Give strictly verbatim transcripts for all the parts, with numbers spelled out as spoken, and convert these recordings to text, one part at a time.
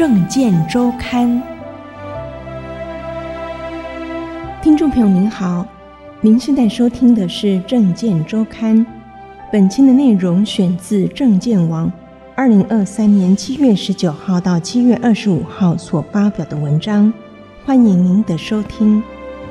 政见周刊。听众朋友您好，您现在收听的是政见周刊，本期的内容选自政见网二零二三年七月十九号到七月二十五号所发表的文章，欢迎您的收听。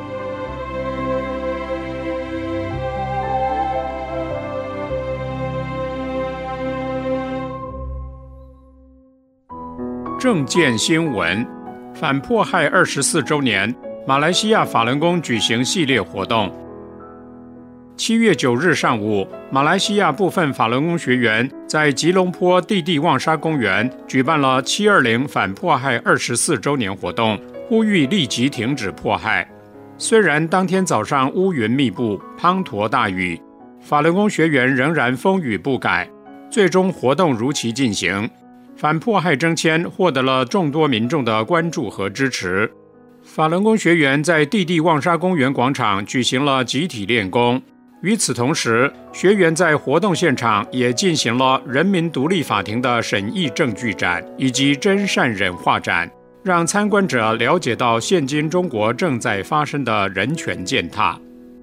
政见新闻：反迫害二十四周年，马来西亚法轮功举行系列活动。七月九日上午，马来西亚部分法轮功学员在吉隆坡蒂蒂旺沙公园举办了七二零反迫害二十四周年活动，呼吁立即停止迫害。虽然当天早上乌云密布，滂沱大雨，法轮功学员仍然风雨不改，最终活动如期进行。反迫害征签获得了众多民众的关注和支持。法轮功学员在蒂蒂旺沙公园广场举行了集体练功。与此同时，学员在活动现场也进行了人民独立法庭的审议证据展以及真善忍画展，让参观者了解到现今中国正在发生的人权践踏。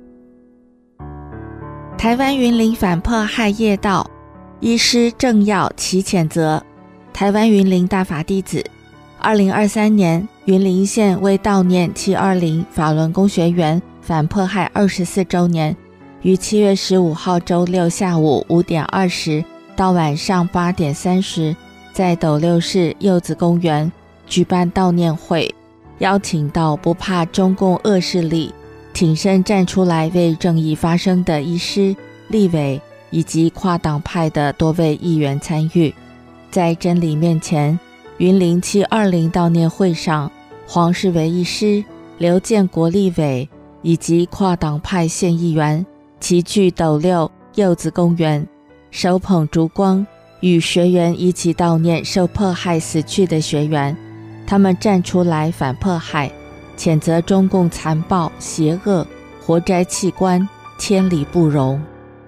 台湾云林反迫害业道，医师郑耀其谴责。台湾云林大法弟子，二零二三年云林县为悼念七二零法轮功学员反迫害二十四周年，于七月十五号周六下午五点二十到晚上八点三十，在斗六市柚子公园举办悼念会，邀请到不怕中共恶势力、挺身站出来为正义发声的医师、立委以及跨党派的多位议员参与。在真理面前，云林七二零悼念会上，黄世维医师、刘建国立委以及跨党派县议员齐聚斗六柚子公园，手捧烛光，与学员一起悼念受迫害死去的学员。他们站出来反迫害，谴责中共残暴邪恶，活摘器官，天理不容。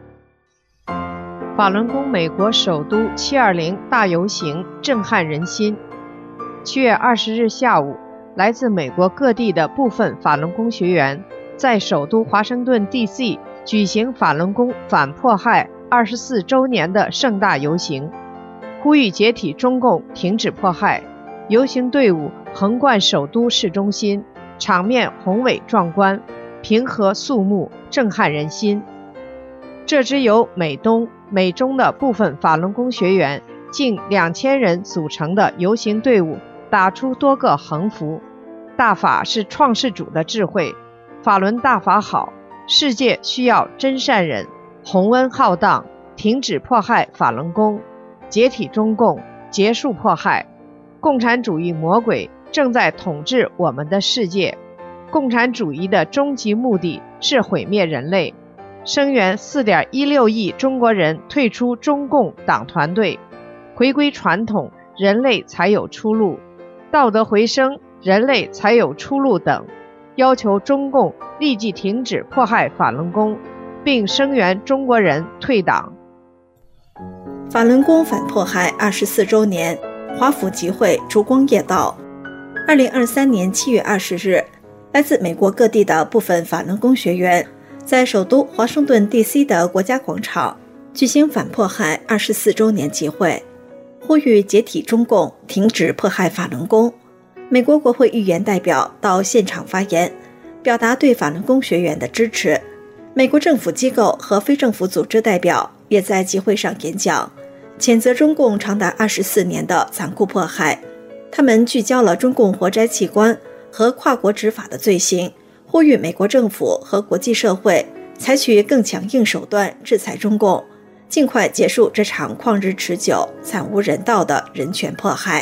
法轮功美国首都七二零大游行震撼人心。七月二十日下午，来自美国各地的部分法轮功学员在首都华盛顿 D C 举行法轮功反迫害二十四周年的盛大游行，呼吁解体中共，停止迫害。游行队伍横贯首都市中心，场面宏伟壮观，平和肃穆，震撼人心。这支由美东、美中的部分法轮功学员近两千人组成的游行队伍打出多个横幅。大法是创世主的智慧，法轮大法好，世界需要真善忍，洪恩浩荡，停止迫害法轮功，解体中共，结束迫害。共产主义魔鬼正在统治我们的世界，共产主义的终极目的是毁灭人类。声援 四点一六亿中国人退出中共党团队，回归传统，人类才有出路；道德回升，人类才有出路等，要求中共立即停止迫害法轮功，并声援中国人退党。 法轮功反迫害二十四周年，华府集会烛光夜道。二零二三年七月二十日，来自美国各地的部分法轮功学员在首都华盛顿 D C 的国家广场举行反迫害二十四周年集会，呼吁解体中共，停止迫害法轮功。美国国会议员代表到现场发言，表达对法轮功学员的支持。美国政府机构和非政府组织代表也在集会上演讲，谴责中共长达二十四年的残酷迫害。他们聚焦了中共活摘器官和跨国执法的罪行，呼吁美国政府和国际社会采取更强硬手段制裁中共，尽快结束这场旷日持久、惨无人道的人权迫害。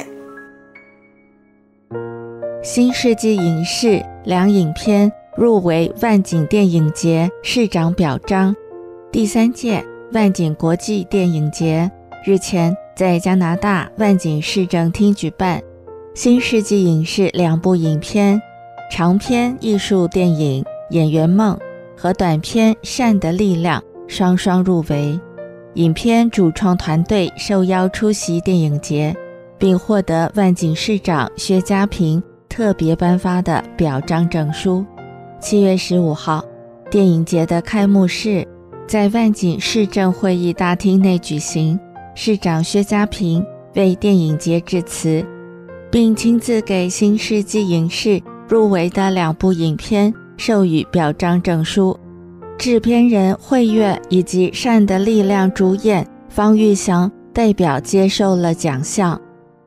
新世纪影视两影片入围万景电影节市长表彰。第三届万景国际电影节日前在加拿大万景市政厅举办，新世纪影视两部影片，长篇艺术电影《演员梦》和短片《善的力量》双双入围。影片主创团队受邀出席电影节， 并获得万景市长薛家平特别颁发的表彰证书。七月十五号，电影节的开幕式在万景市政会议大厅内举行，市长薛家平为电影节致辞，并亲自给新世纪影视入围的两部影片授予表彰证书。制片人惠月以及善的力量主演方玉祥代表接受了奖项。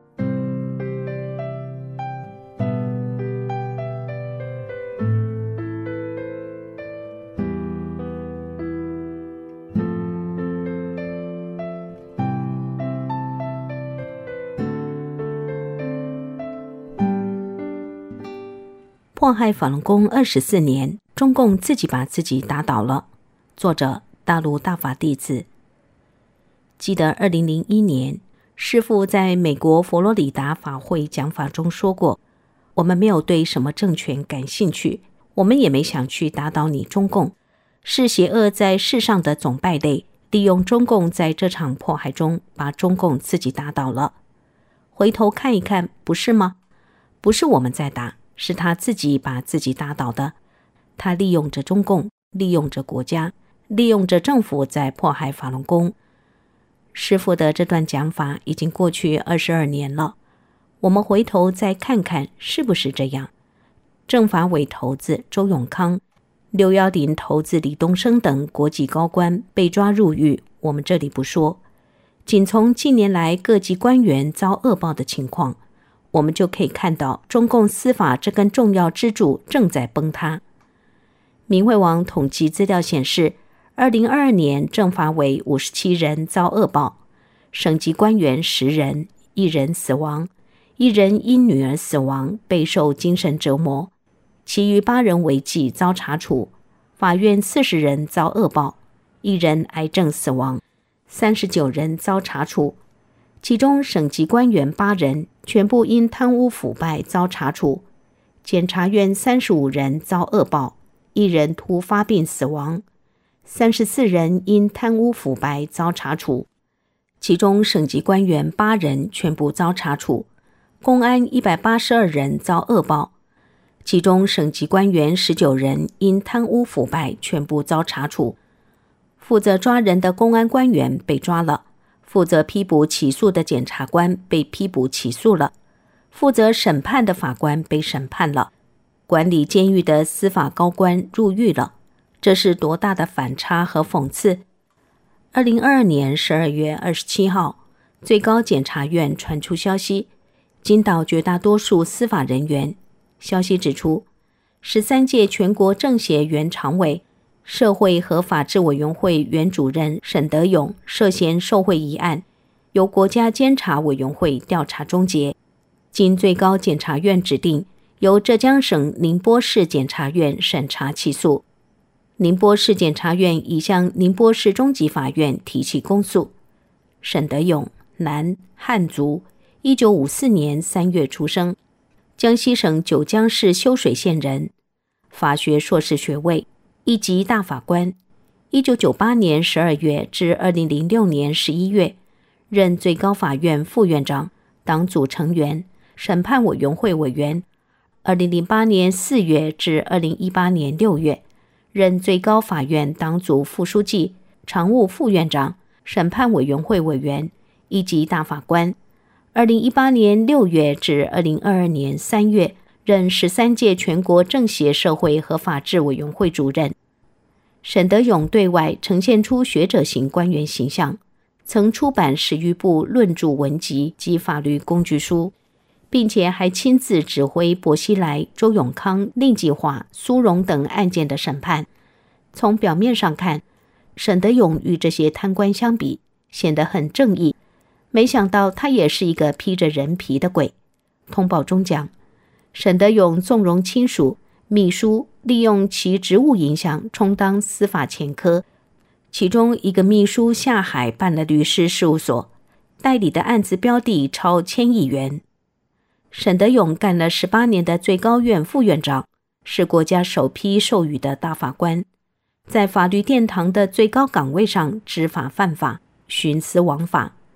迫害法轮功二十四年，中共自己把自己打倒了。作者：大陆大法弟子。记得二零零一年，师父在美国佛罗里达法会讲法中说过，我们没有对什么政权感兴趣，我们也没想去打倒你中共，是邪恶在世上的总败类，利用中共在这场迫害中把中共自己打倒了。回头看一看，不是吗？不是我们在打，是他自己把自己打倒的。他利用着中共，利用着国家，利用着政府在迫害法轮功。师父的这段讲法已经过去二十二年了，我们回头再看看是不是这样。政法委头子周永康、六一零头子李东生等国际高官被抓入狱，我们这里不说，仅从近年来各级官员遭恶报的情况，我们就可以看到中共司法这根重要支柱正在崩塌。明慧网统计资料显示，二零二二年政法委五十七人遭恶报，省级官员十人，一人死亡，一人因女儿死亡备受精神折磨，其余八人违纪遭查处。法院四十人遭恶报，一人癌症死亡，三十九人遭查处，其中省级官员八人全部因贪污腐败遭查处，检察院三十五人遭恶报，一人突发病死亡，三十四人因贪污腐败遭查处，其中省级官员八人全部遭查处，公安一百八十二人遭恶报，其中省级官员十九人因贪污腐败全部遭查处，负责抓人的公安官员被抓了，负责批捕起诉的检察官被批捕起诉了，负责审判的法官被审判了，管理监狱的司法高官入狱了。这是多大的反差和讽刺！二零二二年十二月二十七号，最高检察院传出消息，惊倒绝大多数司法人员。消息指出，十三届全国政协原常委、社会和法制委员会原主任沈德勇涉嫌受贿一案，由国家监察委员会调查终结，经最高检察院指定，由浙江省宁波市检察院审查起诉。宁波市检察院已向宁波市中级法院提起公诉。沈德勇，男，汉族，一九五四年三月出生，江西省九江市修水县人，法学硕士学位，一级大法官。一九九八年十二月至二零零六年十一月，任最高法院副院长、党组成员、审判委员会委员。二零零八年四月至二零一八年六月，任最高法院党组副书记、常务副院长、审判委员会委员，一级大法官。二零一八年六月至二零二二年三月，任十三届全国政协社会和法制委员会主任。沈德勇对外呈现出学者型官员形象，曾出版十余部论著文集及法律工具书，并且还亲自指挥薄熙来、周永康、令计划、苏荣等案件的审判。从表面上看，沈德勇与这些贪官相比，显得很正义，没想到他也是一个披着人皮的鬼。通报中讲，沈德勇纵容亲属、秘书利用其职务影响充当司法前科，其中一个秘书下海办了律师事务所，代理的案子标的超千亿元。沈德勇干了十八年的最高院副院长，是国家首批授予的大法官，在法律殿堂的最高岗位上知法犯法，徇私枉法。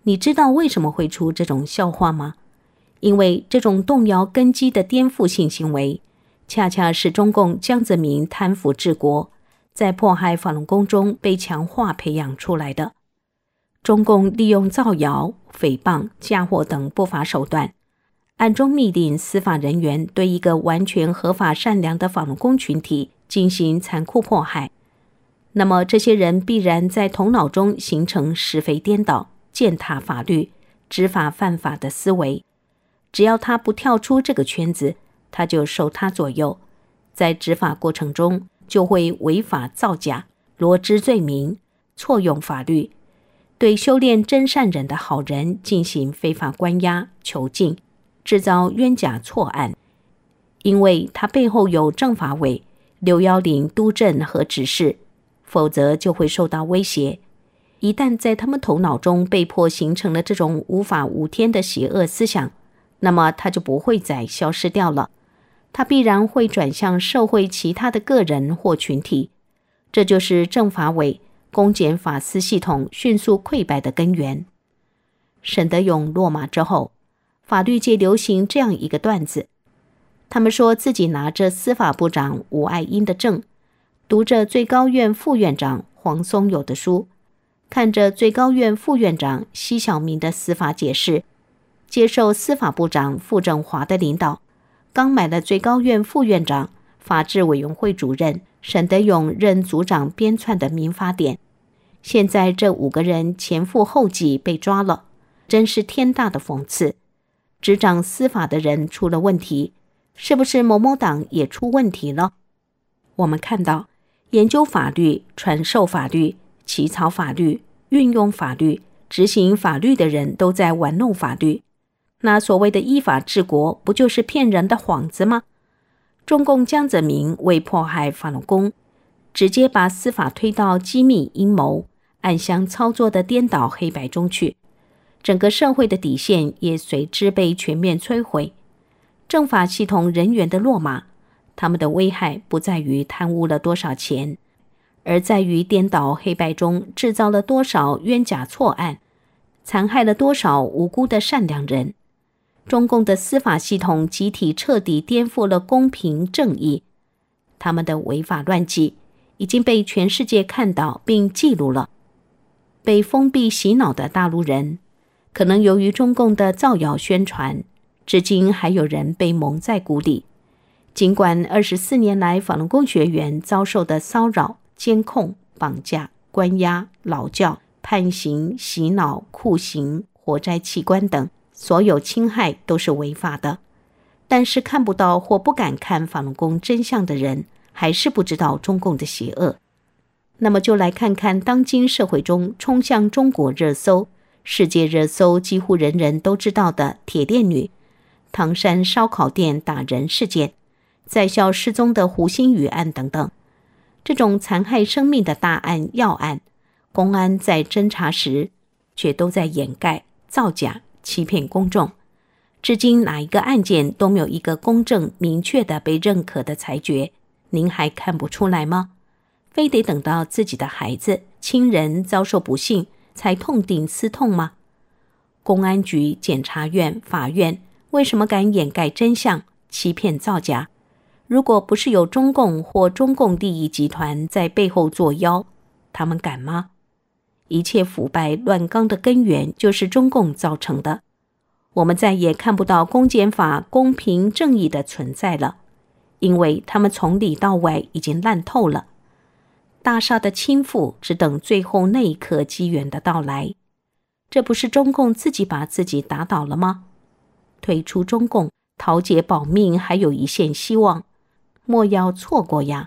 你知道为什么会出这种笑话吗？因为这种动摇根基的颠覆性行为，恰恰是中共江泽民贪腐治国，在迫害法轮功中被强化培养出来的。中共利用造谣、诽谤、嫁祸等不法手段，暗中密令司法人员对一个完全合法善良的法轮功群体进行残酷迫害。那么这些人必然在头脑中形成是非颠倒、践踏法律、知法犯法的思维。只要他不跳出这个圈子，他就受他左右，在执法过程中就会违法造假、罗织罪名、错用法律，对修炼真善忍的好人进行非法关押、囚禁，制造冤假错案。因为他背后有政法委、六一零督政和指示，否则就会受到威胁。一旦在他们头脑中被迫形成了这种无法无天的邪恶思想，那么他就不会再消失掉了，他必然会转向社会其他的个人或群体。这就是政法委、公检法司系统迅速溃败的根源。沈德勇落马之后，法律界流行这样一个段子，他们说自己拿着司法部长吴爱英的证，读着最高院副院长黄松友的书，看着最高院副院长奚晓明的司法解释，接受司法部长傅政华的领导，刚买了最高院副院长、法制委员会主任沈德勇任组长编纂的民法典。现在这五个人前赴后继被抓了，真是天大的讽刺。执掌司法的人出了问题，是不是某某党也出问题了？我们看到研究法律、传授法律、起草法律、运用法律、执行法律的人都在玩弄法律，那所谓的依法治国不就是骗人的幌子吗？中共江泽民为迫害法轮功，直接把司法推到机密阴谋、暗箱操作的颠倒黑白中去，整个社会的底线也随之被全面摧毁。政法系统人员的落马，他们的危害不在于贪污了多少钱，而在于颠倒黑白中制造了多少冤假错案，残害了多少无辜的善良人。中共的司法系统集体彻底颠覆了公平正义，他们的违法乱纪已经被全世界看到并记录了。被封闭洗脑的大陆人，可能由于中共的造谣宣传，至今还有人被蒙在鼓里。尽管二十四年来法轮功学员遭受的骚扰、监控、绑架、关押、劳教、判刑、洗脑、酷刑、活摘器官等所有侵害都是违法的，但是看不到或不敢看法轮功真相的人，还是不知道中共的邪恶。那么就来看看当今社会中冲向中国热搜、世界热搜几乎人人都知道的铁链女、唐山烧烤店打人事件、在校失踪的胡鑫宇案等等。这种残害生命的大案要案，公安在侦查时却都在掩盖、造假、欺骗公众，至今哪一个案件都没有一个公正明确的被认可的裁决，您还看不出来吗？非得等到自己的孩子、亲人遭受不幸才痛定思痛吗？公安局、检察院、法院为什么敢掩盖真相、欺骗造假？如果不是有中共或中共利益集团在背后作妖，他们敢吗？一切腐败乱纲的根源就是中共造成的。我们再也看不到公检法公平正义的存在了，因为他们从里到外已经烂透了。大厦的倾覆只等最后那一刻机缘的到来，这不是中共自己把自己打倒了吗？退出中共，桃姐保命还有一线希望，莫要错过呀。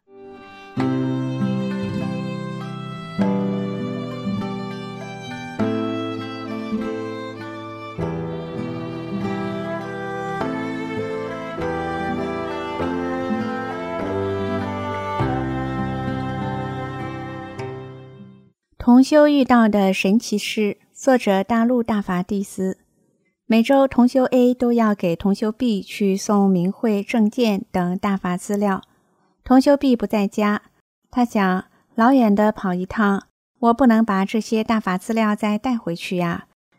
同修遇到的神奇事，作者大陆大法弟子。每周同修 A 都要给同修 B 去送名讳、证件等大法资料。同修 B 不在家，他想老远的跑一趟，我不能把这些大法资料再带回去呀，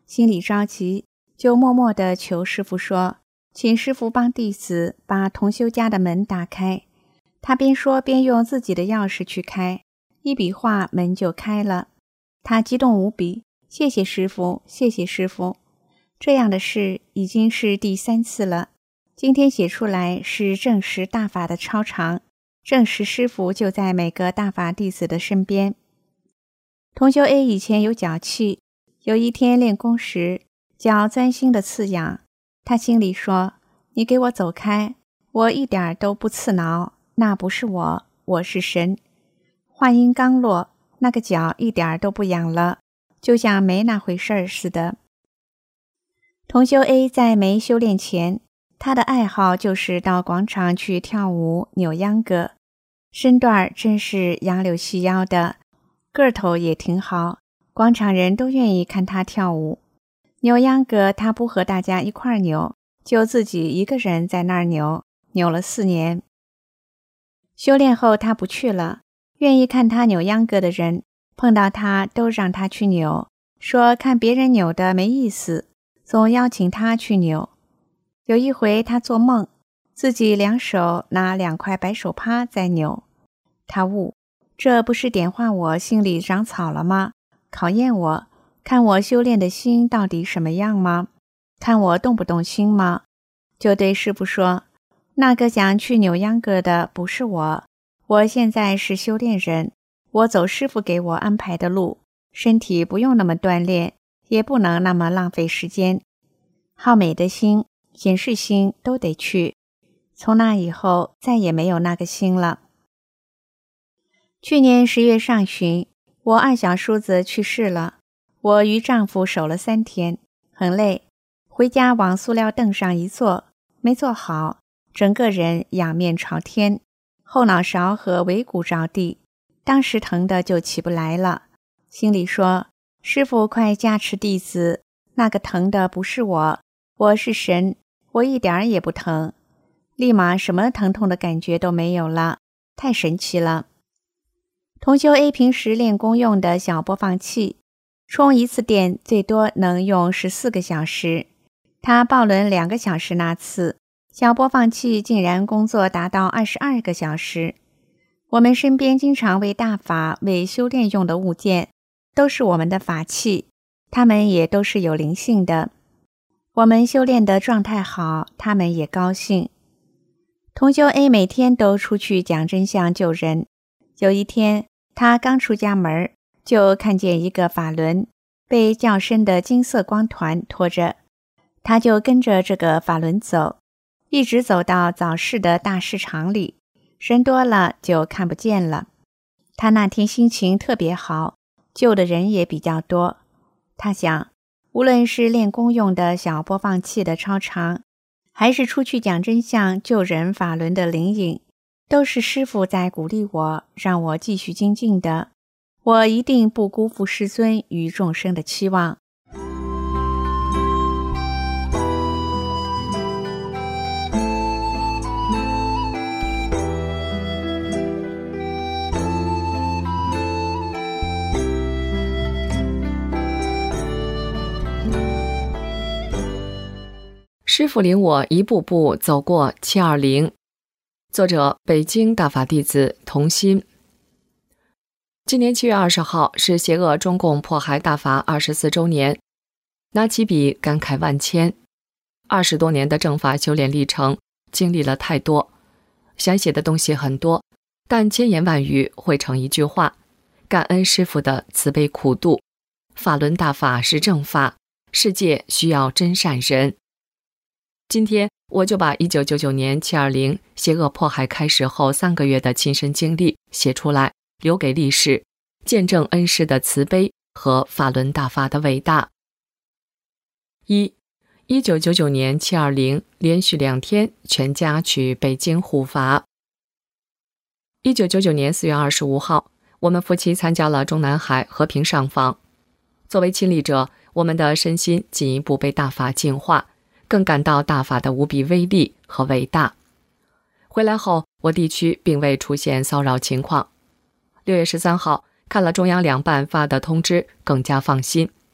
心里着急，就默默地求师父说，请师父帮弟子把同修家的门打开。他边说边用自己的钥匙去开，一笔画门就开了。他激动无比，谢谢师父，谢谢师父。这样的事已经是第三次了，今天写出来是证实大法的超常，证实师父就在每个大法弟子的身边。同修 A 以前有脚气，有一天练功时，脚钻心的刺痒，他心里说，你给我走开，我一点都不刺挠，那不是我，我是神。话音刚落，那个脚一点都不痒了，就像没那回事儿似的。同修 A 在没修炼前，他的爱好就是到广场去跳舞扭秧歌，身段真是杨柳细腰的，个头也挺好，广场人都愿意看他跳舞。扭秧歌他不和大家一块儿扭，就自己一个人在那儿扭，扭了四年。修炼后他不去了，愿意看他扭秧歌的人碰到他都让他去扭，说看别人扭的没意思，总邀请他去扭。有一回他做梦，自己两手拿两块白手帕在扭，他悟，这不是点化我心里长草了吗？考验我，看我修炼的心到底什么样吗？看我动不动心吗？就对师父说，那个想去扭秧歌的不是我，我现在是修炼人，我走师父给我安排的路，身体不用那么锻炼，也不能那么浪费时间。好美的心、显示心都得去，从那以后再也没有那个心了。去年十月上旬，我二小叔子去世了，我与丈夫守了三天，很累，回家往塑料凳上一坐，没坐好，整个人仰面朝天，后脑勺和尾骨着地，当时疼的就起不来了，心里说，师父快加持弟子，那个疼的不是我，我是神，我一点儿也不疼，立马什么疼痛的感觉都没有了，太神奇了。同修 A 平时练功用的小播放器，充一次电最多能用十四个小时，他报轮两个小时那次，小播放器竟然工作达到二十二个小时。我们身边经常为大法、为修炼用的物件，都是我们的法器，它们也都是有灵性的。我们修炼的状态好，他们也高兴。同修 A 每天都出去讲真相救人。有一天，他刚出家门，就看见一个法轮被较深的金色光团拖着，他就跟着这个法轮走，一直走到早市的大市场里，人多了就看不见了。他那天心情特别好，救的人也比较多。他想，无论是练功用的小播放器的超常，还是出去讲真相救人法轮的灵隐，都是师父在鼓励我，让我继续精进的。我一定不辜负师尊与众生的期望。 师父领我一步步走过七二零。作者：北京大法弟子童心。今年七月二十号是邪恶中共迫害大法二十四周年，拿起笔感慨万千。二十多年的正法修炼历程，经历了太多，想写的东西很多，但千言万语汇成一句话：感恩师父的慈悲苦度。法轮大法是正法，世界需要真善人。今天我就把一九九九年七二零邪恶迫害开始后三个月的亲身经历写出来，留给历史，见证恩师的慈悲和法轮大法的伟大。一、一九九九年七二零连续两天全家去北京护法。一九九九年四月二十五号，我们夫妻参加了中南海和平上访。作为亲历者，我们的身心进一步被大法净化，更感到大法的无比威力和伟大。回来后，我地区并未出现骚扰情况。六月十三号，看了中央两办发的通知，更加放心。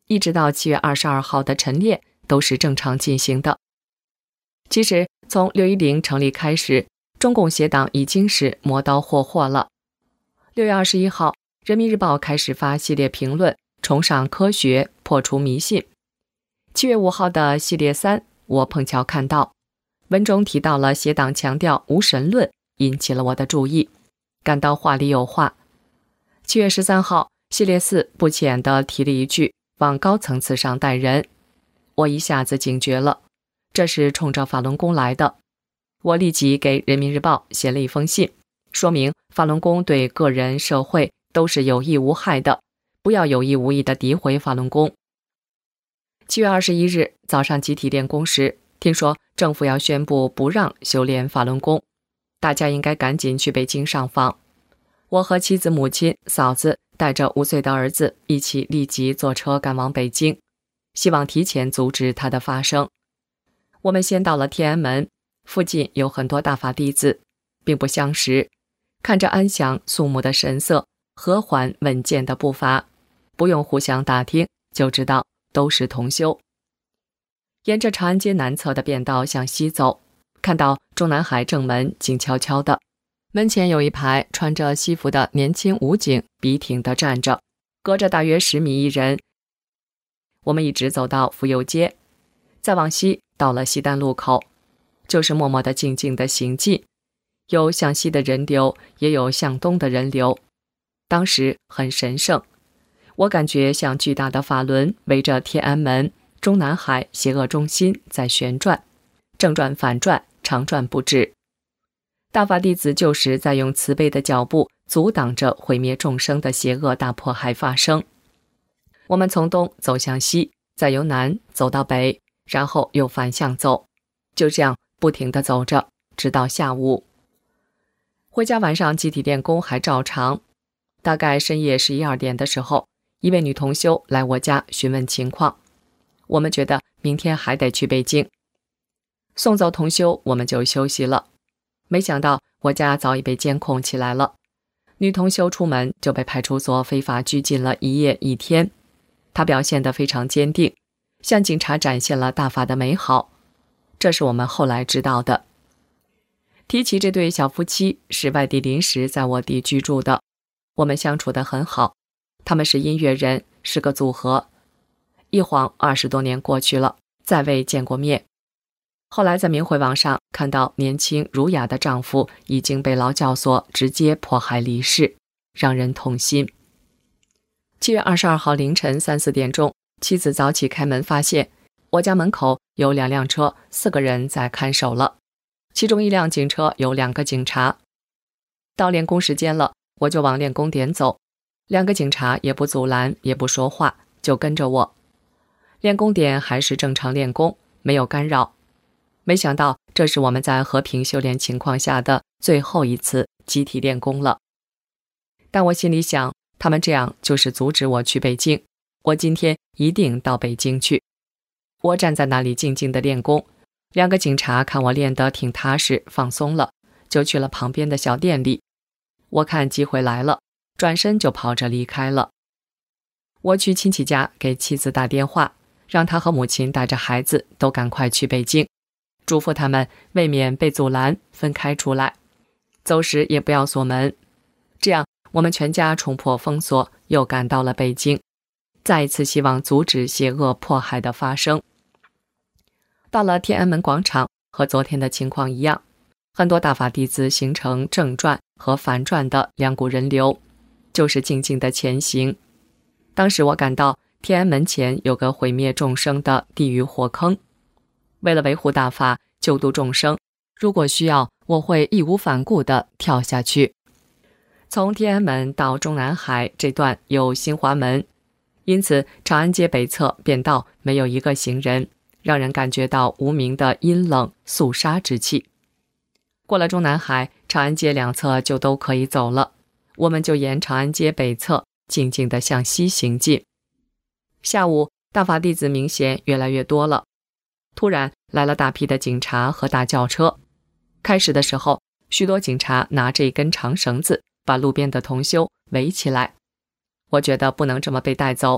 一直到七月二十二号的晨练都是正常进行的。其实从六一零成立开始，中共协党已经是磨刀霍霍了。六月二十一号，人民日报开始发系列评论，崇尚科学，破除迷信。七月五号的系列三，我碰巧看到，文中提到了协党强调无神论，引起了我的注意，感到话里有话。七月十三号，系列四不浅地提了一句往高层次上带人，我一下子警觉了，这是冲着法轮功来的。我立即给人民日报写了一封信，说明法轮功对个人社会都是有益无害的，不要有意无意地诋毁法轮功。七月二十一日早上集体练功时，听说政府要宣布不让修炼法轮功，大家应该赶紧去北京上访。我和妻子、母亲、嫂子带着五岁的儿子一起立即坐车赶往北京，希望提前阻止它的发生。我们先到了天安门，附近有很多大法弟子，并不相识，看着安详肃穆的神色，和缓稳健的步伐，不用互相打听就知道都是同修。沿着长安街南侧的便道向西走，看到中南海正门静悄悄的，门前有一排穿着西服的年轻武警笔挺地站着，隔着大约十米一人。我们一直走到妇幼街，再往西到了西单路口，就是默默地静静地行进，有向西的人流，也有向东的人流。当时很神圣，我感觉像巨大的法轮围着天安门、中南海邪恶中心在旋转，正转反转，长转不止。大法弟子就是在用慈悲的脚步阻挡着毁灭众生的邪恶大迫害发生。我们从东走向西，再由南走到北，然后又反向走，就这样不停地走着，直到下午。回家晚上集体练功还照常，大概深夜十一二点的时候，一位女同修来我家询问情况，我们觉得明天还得去北京。送走同修，我们就休息了。没想到我家早已被监控起来了，女同修出门就被派出所非法拘禁了一夜一天。她表现得非常坚定，向警察展现了大法的美好，这是我们后来知道的。提起这对小夫妻，是外地临时在我地居住的，我们相处得很好，他们是音乐人，是个组合。一晃二十多年过去了，再未见过面。后来在明慧网上看到年轻儒雅的丈夫已经被劳教所直接迫害离世，让人痛心。七月二十二号凌晨三四点钟，妻子早起开门，发现我家门口有两辆车，四个人在看守了，其中一辆警车有两个警察。到练功时间了，我就往练功点走，两个警察也不阻拦，也不说话，就跟着我。练功点还是正常练功，没有干扰。没想到这是我们在和平修炼情况下的最后一次集体练功了。但我心里想，他们这样就是阻止我去北京，我今天一定到北京去。我站在那里静静地练功，两个警察看我练得挺踏实，放松了，就去了旁边的小店里。我看机会来了，转身就跑着离开了。我去亲戚家给妻子打电话，让她和母亲带着孩子都赶快去北京，嘱咐他们未免被阻拦，分开出来，走时也不要锁门。这样我们全家冲破封锁，又赶到了北京，再一次希望阻止邪恶迫害的发生。到了天安门广场，和昨天的情况一样，很多大法弟子形成正转和反转的两股人流，就是静静的前行。当时我感到天安门前有个毁灭众生的地狱火坑，为了维护大法，救度众生，如果需要，我会义无反顾地跳下去。从天安门到中南海这段有新华门，因此长安街北侧便道没有一个行人，让人感觉到无名的阴冷肃杀之气。过了中南海，长安街两侧就都可以走了，我们就沿长安街北侧静静地向西行进。下午大法弟子明显越来越多了，突然来了大批的警察和大轿车。开始的时候，许多警察拿着一根长绳子把路边的同修围起来，我觉得不能这么被带走，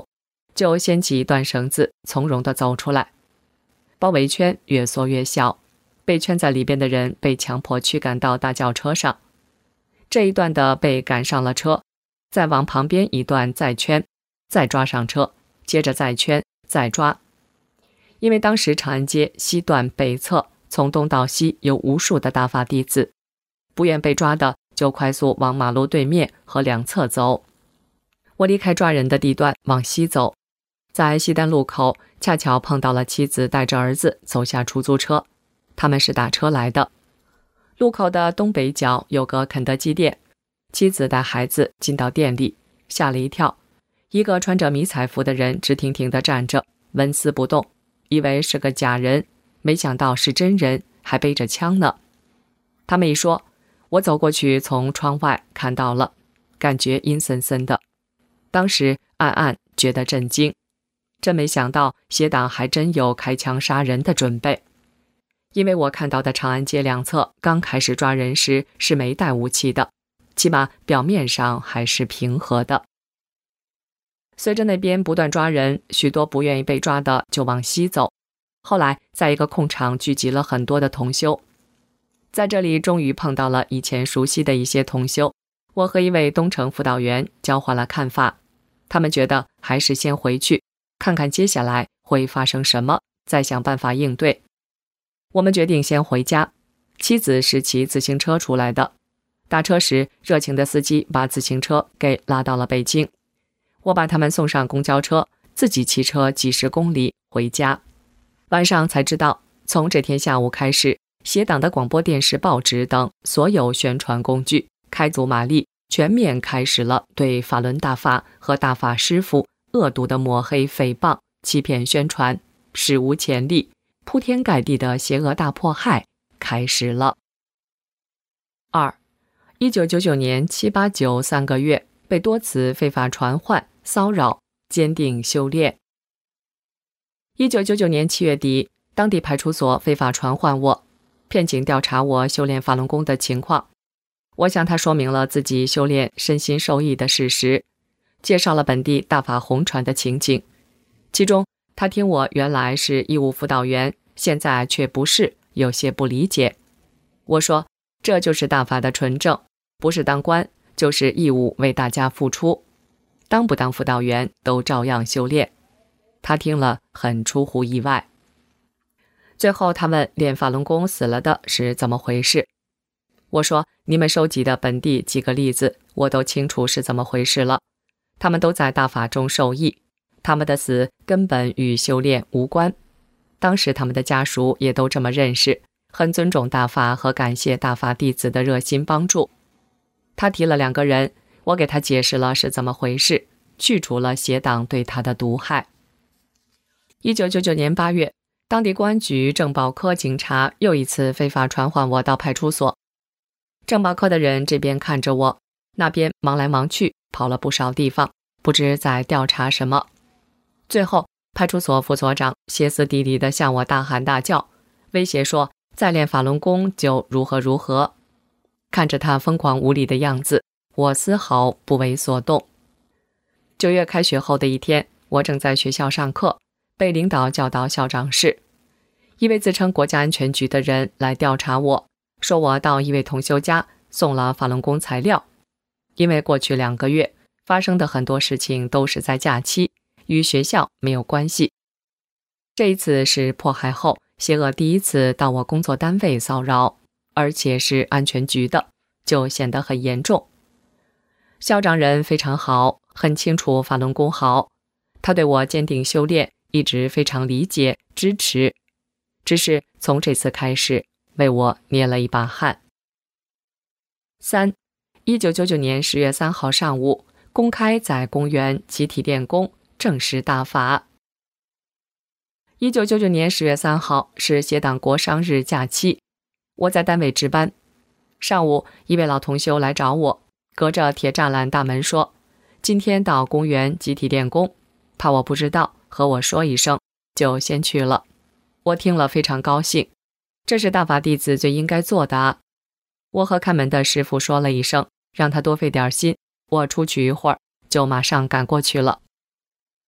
就掀起一段绳子，从容地走出来。包围圈越缩越小，被圈在里边的人被强迫驱赶到大轿车上。这一段的被赶上了车，再往旁边一段再圈，再抓上车，接着再圈，再抓。因为当时长安街西段北侧从东到西有无数的大法弟子，不愿被抓的就快速往马路对面和两侧走。我离开抓人的地段往西走，在西单路口恰巧碰到了妻子带着儿子走下出租车，他们是打车来的。路口的东北角有个肯德基店，妻子带孩子进到店里，吓了一跳，一个穿着迷彩服的人直挺挺地站着，纹丝不动，以为是个假人，没想到是真人，还背着枪呢。他们一说，我走过去从窗外看到了，感觉阴森森的，当时暗暗觉得震惊，真没想到邪党还真有开枪杀人的准备。因为我看到的长安街两侧刚开始抓人时是没带武器的，起码表面上还是平和的。随着那边不断抓人，许多不愿意被抓的就往西走。后来在一个空场聚集了很多的同修，在这里终于碰到了以前熟悉的一些同修。我和一位东城辅导员交换了看法，他们觉得还是先回去看看接下来会发生什么，再想办法应对。我们决定先回家，妻子是骑自行车出来的，打车时热情的司机把自行车给拉到了北京。我把他们送上公交车，自己骑车几十公里回家。晚上才知道，从这天下午开始，邪党的广播电视报纸等所有宣传工具开足马力，全面开始了对法轮大法和大法师父恶毒的抹黑诽谤、欺骗宣传，史无前例，铺天盖地的邪恶大迫害开始了。二，一九九九年七八九三个月，被多次非法传唤、骚扰，坚定修炼。一九九九年七月底，当地派出所非法传唤我，骗警调查我修炼法轮功的情况。我向他说明了自己修炼身心受益的事实，介绍了本地大法红传的情景。其中他听我原来是义务辅导员，现在却不是，有些不理解。我说，这就是大法的纯正，不是当官，就是义务为大家付出，当不当辅导员都照样修炼。他听了很出乎意外。最后他问练法轮功死了的是怎么回事。我说，你们收集的本地几个例子我都清楚是怎么回事了，他们都在大法中受益，他们的死根本与修炼无关。当时他们的家属也都这么认识，很尊重大法和感谢大法弟子的热心帮助。他提了两个人，我给他解释了是怎么回事，去除了邪党对他的毒害。一九九九年八月，当地公安局政保科警察又一次非法传唤我到派出所。政保科的人这边看着我，那边忙来忙去，跑了不少地方，不知在调查什么。最后派出所副所长歇斯底里地向我大喊大叫，威胁说再练法轮功就如何如何。看着他疯狂无理的样子，我丝毫不为所动。九月开学后的一天，我正在学校上课，被领导叫到校长室。一位自称国家安全局的人来调查我，说我到一位同修家送了法轮功材料。因为过去两个月发生的很多事情都是在假期，与学校没有关系。这一次是迫害后邪恶第一次到我工作单位骚扰，而且是安全局的，就显得很严重。校长人非常好，很清楚法轮功好，他对我坚定修炼一直非常理解支持，只是从这次开始为我捏了一把汗。三，一九九九年十月三号上午，公开在公园集体练功，正式大法。一九九九年十月三号是邪党国殇日假期，我在单位值班。上午，一位老同修来找我，隔着铁栅栏大门说，今天到公园集体练功，怕我不知道，和我说一声，就先去了。我听了非常高兴，这是大法弟子最应该做的啊。我和看门的师傅说了一声，让他多费点心，我出去一会儿，就马上赶过去了。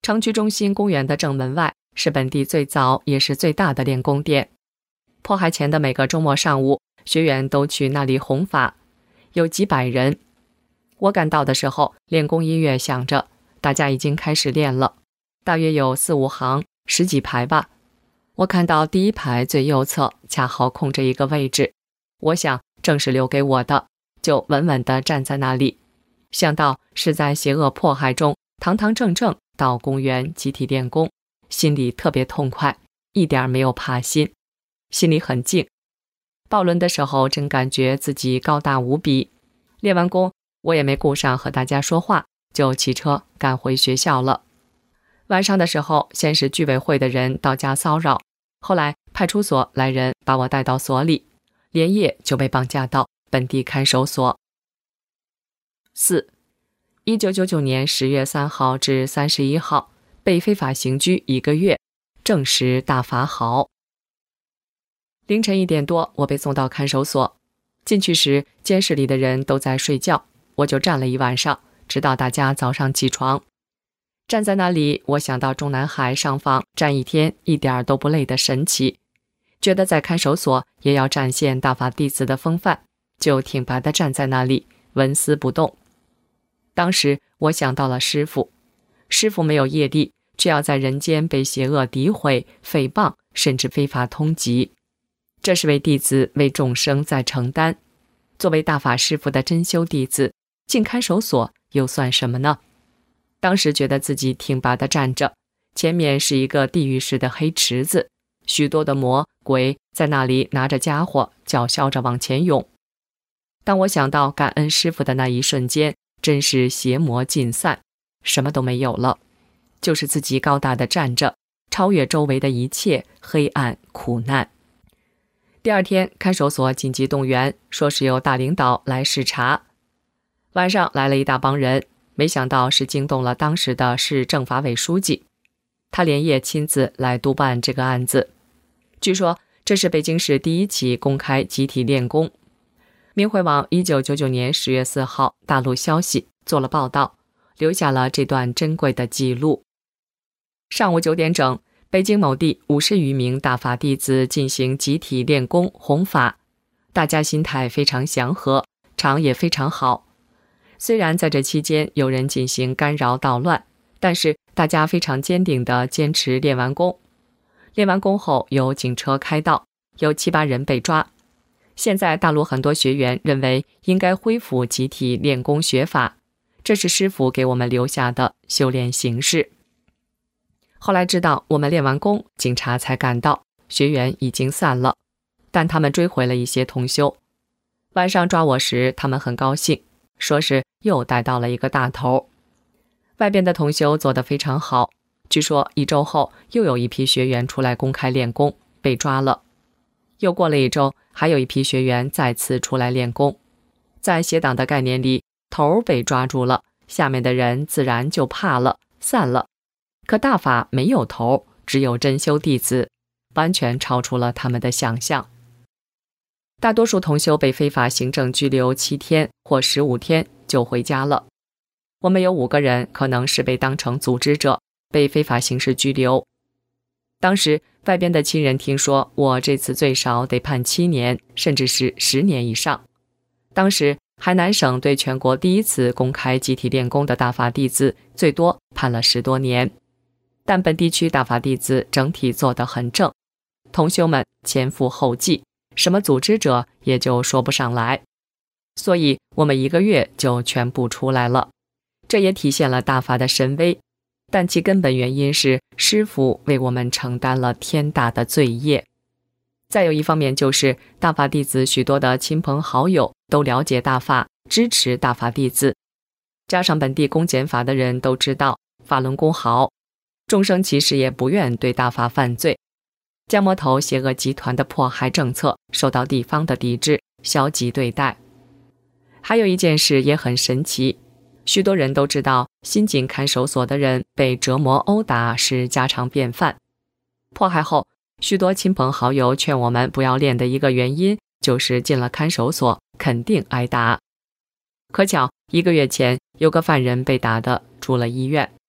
城区中心公园的正门外是本地最早也是最大的练功点。迫害前的每个周末上午，学员都去那里弘法，有几百人。我赶到的时候，练功音乐响着，大家已经开始练了，大约有四五行，十几排吧。我看到第一排最右侧恰好空着一个位置，我想正是留给我的，就稳稳地站在那里。想到是在邪恶迫害中堂堂正正到公园集体练功，心里特别痛快，一点没有怕心，心里很静。报轮的时候真感觉自己高大无比。练完功我也没顾上和大家说话，就骑车赶回学校了。晚上的时候，先是居委会的人到家骚扰，后来派出所来人把我带到所里，连夜就被绑架到本地看守所。四，一九九九年十月三号至三十一号，被非法刑拘一个月，证实大法好。凌晨一点多，我被送到看守所。进去时，监室里的人都在睡觉，我就站了一晚上，直到大家早上起床。站在那里，我想到中南海上访站一天一点都不累的神奇，觉得在看守所也要展现大法弟子的风范，就挺拔地站在那里，纹丝不动。当时我想到了师父，师父没有业力，却要在人间被邪恶诋毁、诽谤，甚至非法通缉，这是为弟子为众生在承担。作为大法师父的真修弟子，进看守所又算什么呢？当时觉得自己挺拔地站着，前面是一个地狱式的黑池子，许多的魔鬼在那里拿着家伙叫嚣着往前涌。当我想到感恩师父的那一瞬间，真是邪魔尽散，什么都没有了，就是自己高大地站着，超越周围的一切黑暗苦难。第二天，看守所紧急动员，说是有大领导来视察。晚上来了一大帮人，没想到是惊动了当时的市政法委书记，他连夜亲自来督办这个案子。据说这是北京市第一起公开集体练功。明慧网一九九九年十月四号大陆消息做了报道，留下了这段珍贵的记录。上午九点整，北京某地五十余名大法弟子进行集体练功弘法，大家心态非常祥和，场也非常好。虽然在这期间有人进行干扰捣乱，但是大家非常坚定地坚持练完功。练完功后有警车开道，有七八人被抓。现在大陆很多学员认为应该恢复集体练功学法，这是师父给我们留下的修炼形式。后来知道我们练完功，警察才赶到，学员已经散了，但他们追回了一些同修。晚上抓我时，他们很高兴，说是又逮到了一个大头。外边的同修做得非常好，据说一周后又有一批学员出来公开练功，被抓了。又过了一周，还有一批学员再次出来练功。在邪党的概念里，头被抓住了，下面的人自然就怕了，散了。可大法没有头，只有真修弟子，完全超出了他们的想象。大多数同修被非法行政拘留七天或十五天就回家了。我们有五个人可能是被当成组织者，被非法刑事拘留。当时外边的亲人听说我这次最少得判七年，甚至是十年以上。当时海南省对全国第一次公开集体练功的大法弟子最多判了十多年，但本地区大法弟子整体做得很正，同修们前赴后继，什么组织者也就说不上来，所以我们一个月就全部出来了。这也体现了大法的神威，但其根本原因是师父为我们承担了天大的罪业。再有一方面就是大法弟子许多的亲朋好友都了解大法，支持大法弟子，加上本地公检法的人都知道法轮功好，众生其实也不愿对大法犯罪。江魔头邪恶集团的迫害政策受到地方的抵制，消极对待。还有一件事也很神奇，许多人都知道新进看守所的人被折磨殴打是家常便饭。迫害后，许多亲朋好友劝我们不要练的一个原因，就是进了看守所肯定挨打。可巧一个月前有个犯人被打的住了医院，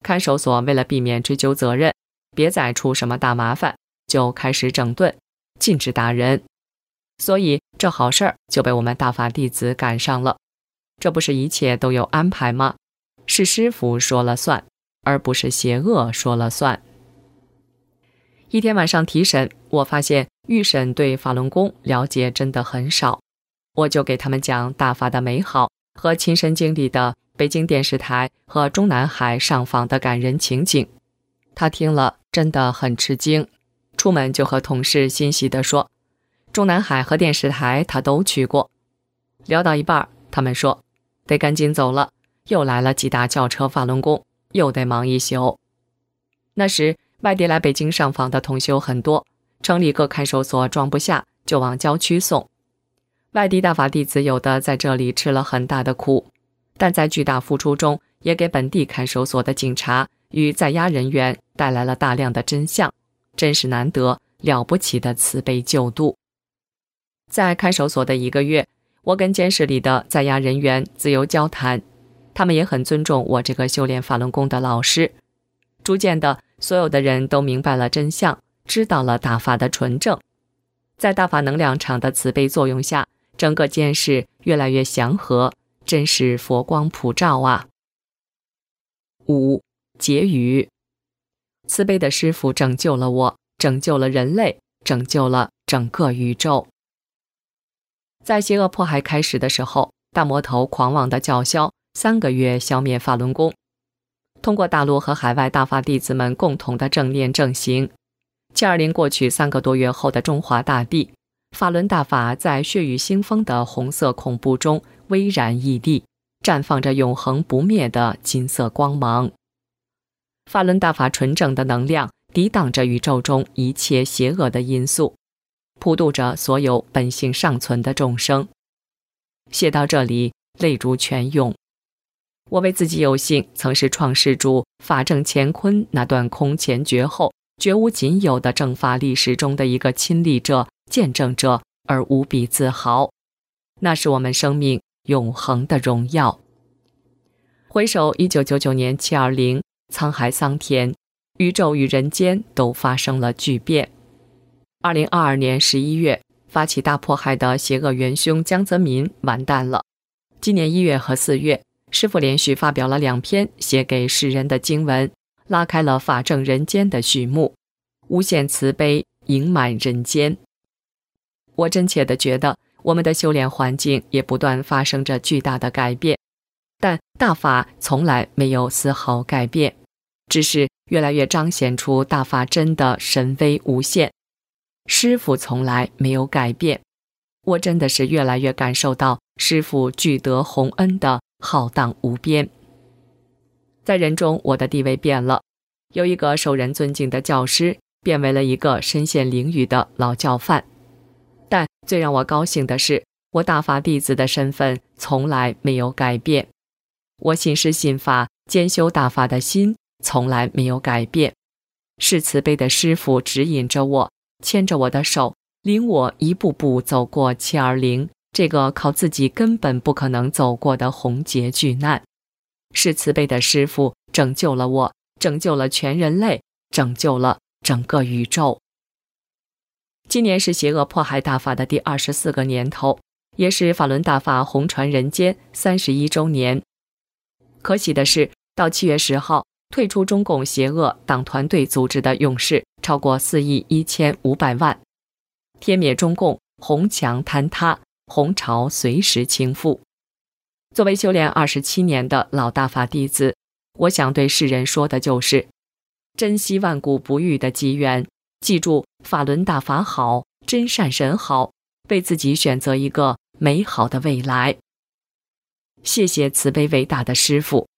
看守所为了避免追究责任，别再出什么大麻烦，就开始整顿，禁止打人。所以这好事儿就被我们大法弟子赶上了。这不是一切都有安排吗？是师父说了算，而不是邪恶说了算。一天晚上提审，我发现预审对法轮功了解真的很少，我就给他们讲大法的美好和亲身经历的北京电视台和中南海上访的感人情景。他听了真的很吃惊，出门就和同事欣喜地说，中南海和电视台他都去过。聊到一半，他们说得赶紧走了，又来了几大轿车法轮功，又得忙一宿。那时外地来北京上访的同修很多，城里各看守所装不下，就往郊区送。外地大法弟子有的在这里吃了很大的苦，但在巨大付出中，也给本地看守所的警察与在押人员带来了大量的真相，真是难得了不起的慈悲救度。在看守所的一个月，我跟监视里的在押人员自由交谈，他们也很尊重我这个修炼法轮功的老师。逐渐的，所有的人都明白了真相，知道了大法的纯正。在大法能量场的慈悲作用下，整个监视越来越祥和，真是佛光普照啊。五、结语。慈悲的师父拯救了我，拯救了人类，拯救了整个宇宙。在邪恶迫害开始的时候，大魔头狂妄的叫嚣，三个月消灭法轮功。通过大陆和海外大法弟子们共同的正念正行，七二零过去三个多月后的中华大地，法轮大法在血雨腥风的红色恐怖中巍然屹立，绽放着永恒不灭的金色光芒。法轮大法纯正的能量抵挡着宇宙中一切邪恶的因素，普渡着所有本性尚存的众生。写到这里，泪如泉涌。我为自己有幸曾是创世主法正乾坤那段空前绝后、绝无仅有的正法历史中的一个亲历者、见证者而无比自豪，那是我们生命永恒的荣耀。回首一九九九年七二零，沧海桑田，宇宙与人间都发生了巨变。二零二二年十一月，发起大迫害的邪恶元凶江泽民完蛋了。今年一月和四月，师父连续发表了两篇写给世人的经文，拉开了法正人间的序幕，无限慈悲盈满人间。我真切地觉得，我们的修炼环境也不断发生着巨大的改变，但大法从来没有丝毫改变，只是越来越彰显出大法真的神威无限。师父从来没有改变，我真的是越来越感受到师父具德洪恩的浩荡无边。在人中，我的地位变了，由一个受人尊敬的教师变为了一个身陷囹圄的老教范。但最让我高兴的是，我大法弟子的身份从来没有改变，我信师信法、兼修大法的心从来没有改变，是慈悲的师父指引着我，牵着我的手，领我一步步走过七二零这个靠自己根本不可能走过的宏劫巨难。是慈悲的师父拯救了我，拯救了全人类，拯救了整个宇宙。今年是邪恶迫害大法的第二十四个年头，也是法轮大法红传人间三十一周年。可喜的是，到七月十号，退出中共邪恶党团队组织的勇士超过四亿一千五百万，天灭中共，红墙坍塌，红潮随时倾覆。作为修炼二十七年的老大法弟子，我想对世人说的就是：珍惜万古不遇的机缘，记住法轮大法好，真善神好，为自己选择一个美好的未来。谢谢慈悲伟大的师父。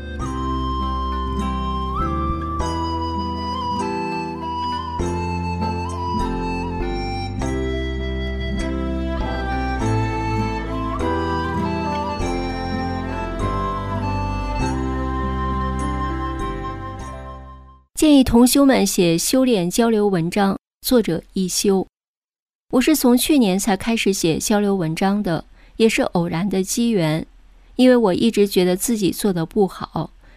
建议同修们写修炼交流文章，作者一休。我是从去年才开始写交流文章的，也是偶然的机缘。因为我一直觉得自己做得不好，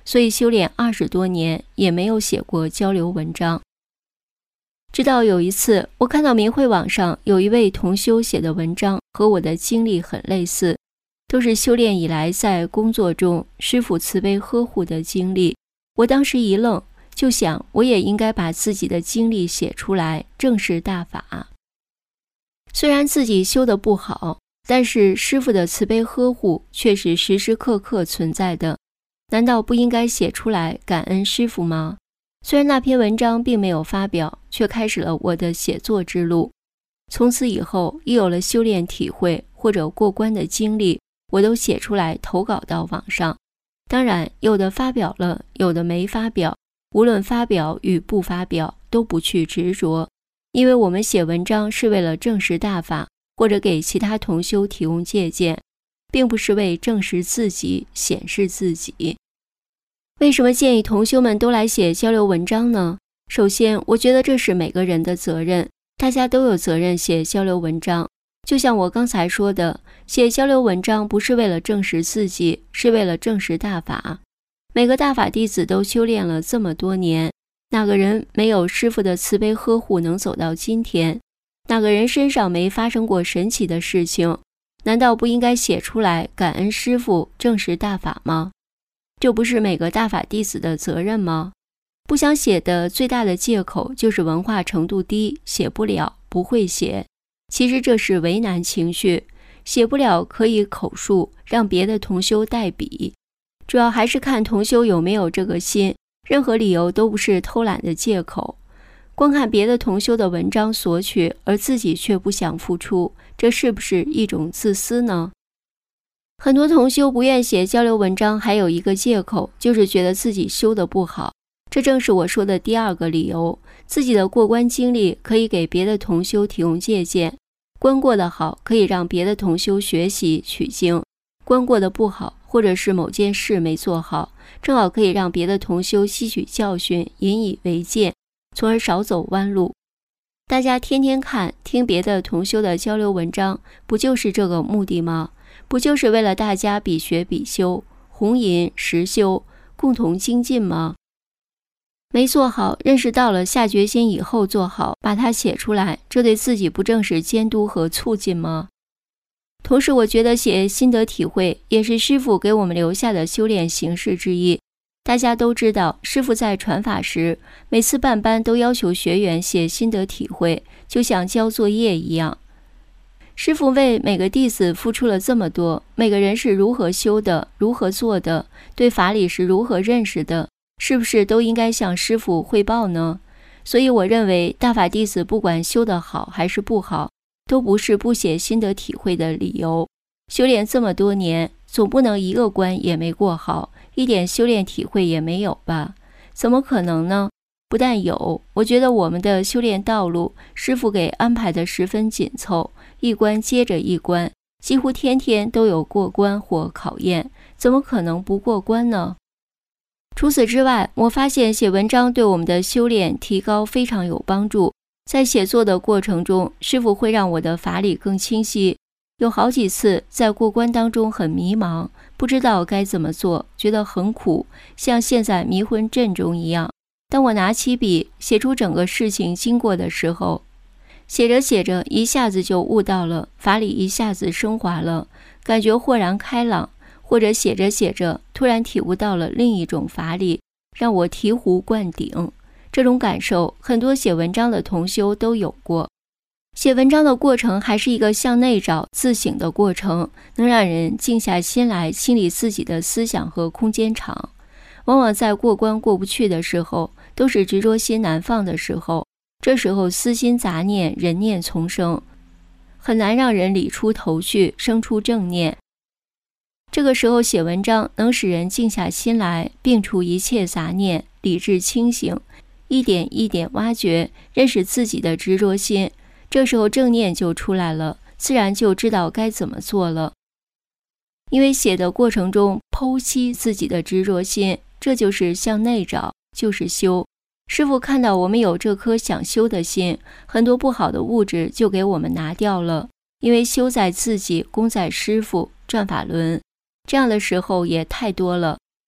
所以修炼二十多年也没有写过交流文章。直到有一次，我看到明慧网上有一位同修写的文章和我的经历很类似，都是修炼以来在工作中师父慈悲呵护的经历。我当时一愣，就想我也应该把自己的经历写出来，正视大法。虽然自己修得不好，但是师父的慈悲呵护却是时时刻刻存在的，难道不应该写出来感恩师父吗？虽然那篇文章并没有发表，却开始了我的写作之路。从此以后，一有了修炼体会或者过关的经历，我都写出来投稿到网上。当然，有的发表了，有的没发表，无论发表与不发表，都不去执着，因为我们写文章是为了证实大法，或者给其他同修提供借鉴，并不是为证实自己、显示自己。为什么建议同修们都来写交流文章呢？首先，我觉得这是每个人的责任，大家都有责任写交流文章。就像我刚才说的，写交流文章不是为了证实自己，是为了证实大法。每个大法弟子都修炼了这么多年，哪个人没有师父的慈悲呵护能走到今天？哪个人身上没发生过神奇的事情？难道不应该写出来感恩师父，证实大法吗？这不是每个大法弟子的责任吗？不想写的最大的借口就是文化程度低，写不了，不会写。其实这是为难情绪，写不了可以口述，让别的同修代笔。主要还是看同修有没有这个心，任何理由都不是偷懒的借口。光看别的同修的文章索取，而自己却不想付出，这是不是一种自私呢？很多同修不愿写交流文章，还有一个借口，就是觉得自己修得不好。这正是我说的第二个理由，自己的过关经历可以给别的同修提供借鉴，关过得好可以让别的同修学习取经，关过得不好，或者是某件事没做好，正好可以让别的同修吸取教训，引以为戒，从而少走弯路。大家天天看听别的同修的交流文章，不就是这个目的吗？不就是为了大家比学比修，红银实修，共同精进吗？没做好，认识到了，下决心以后做好，把它写出来，这对自己不正是监督和促进吗？同时，我觉得写心得体会也是师父给我们留下的修炼形式之一。大家都知道，师父在传法时，每次办班都要求学员写心得体会，就像交作业一样。师父为每个弟子付出了这么多，每个人是如何修的，如何做的，对法理是如何认识的，是不是都应该向师父汇报呢？所以我认为大法弟子不管修得好还是不好，都不是不写心得体会的理由。修炼这么多年，总不能一个关也没过好，一点修炼体会也没有吧？怎么可能呢？不但有，我觉得我们的修炼道路，师父给安排的十分紧凑，一关接着一关，几乎天天都有过关或考验，怎么可能不过关呢？除此之外，我发现写文章对我们的修炼提高非常有帮助。在写作的过程中，师父会让我的法理更清晰。有好几次在过关当中很迷茫，不知道该怎么做，觉得很苦，像陷在迷魂阵中一样。当我拿起笔写出整个事情经过的时候，写着写着一下子就悟到了，法理一下子升华了，感觉豁然开朗。或者写着写着突然体悟到了另一种法理，让我醍醐灌顶。这种感受很多写文章的同修都有过。写文章的过程还是一个向内找自省的过程，能让人静下心来清理自己的思想和空间场。往往在过关过不去的时候，都是执着心难放的时候，这时候私心杂念人念丛生，很难让人理出头绪，生出正念。这个时候写文章能使人静下心来，摒除一切杂念，理智清醒，一点一点挖掘，认识自己的执着心。这时候正念就出来了，自然就知道该怎么做了。因为写的过程中剖析自己的执着心，这就是向内找，就是修。师父看到我们有这颗想修的心，很多不好的物质就给我们拿掉了。因为修在自己，功在师父，转法轮，这样的时候也太多了。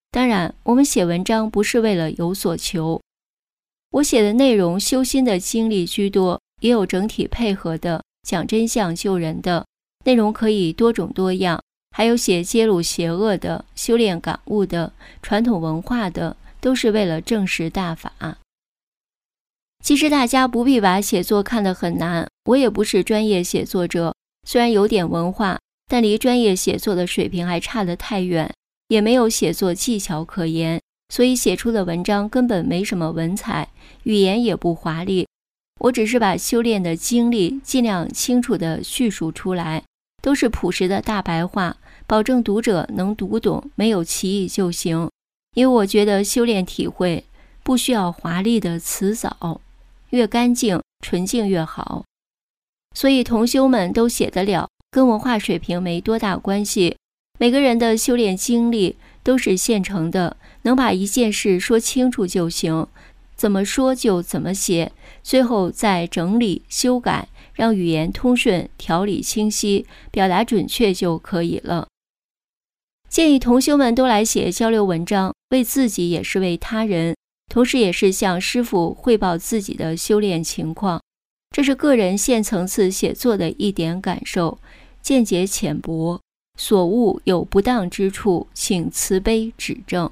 当然，我们写文章不是为了有所求。我写的内容修心的经历居多，也有整体配合的，讲真相救人的，内容可以多种多样，还有写揭露邪恶的、修炼感悟的、传统文化的，都是为了证实大法。其实大家不必把写作看得很难，我也不是专业写作者，虽然有点文化，但离专业写作的水平还差得太远，也没有写作技巧可言，所以写出的文章根本没什么文采，语言也不华丽。我只是把修炼的经历尽量清楚地叙述出来，都是朴实的大白话，保证读者能读懂，没有歧义就行。因为我觉得修炼体会不需要华丽的辞藻，越干净纯净越好。所以同修们都写得了，跟文化水平没多大关系，每个人的修炼经历都是现成的，能把一件事说清楚就行，怎么说就怎么写，最后再整理修改，让语言通顺，条理清晰，表达准确就可以了。建议同修们都来写交流文章，为自己也是为他人，同时也是向师父汇报自己的修炼情况。这是个人现层次写作的一点感受，见解浅薄，所悟有不当之处，请慈悲指正。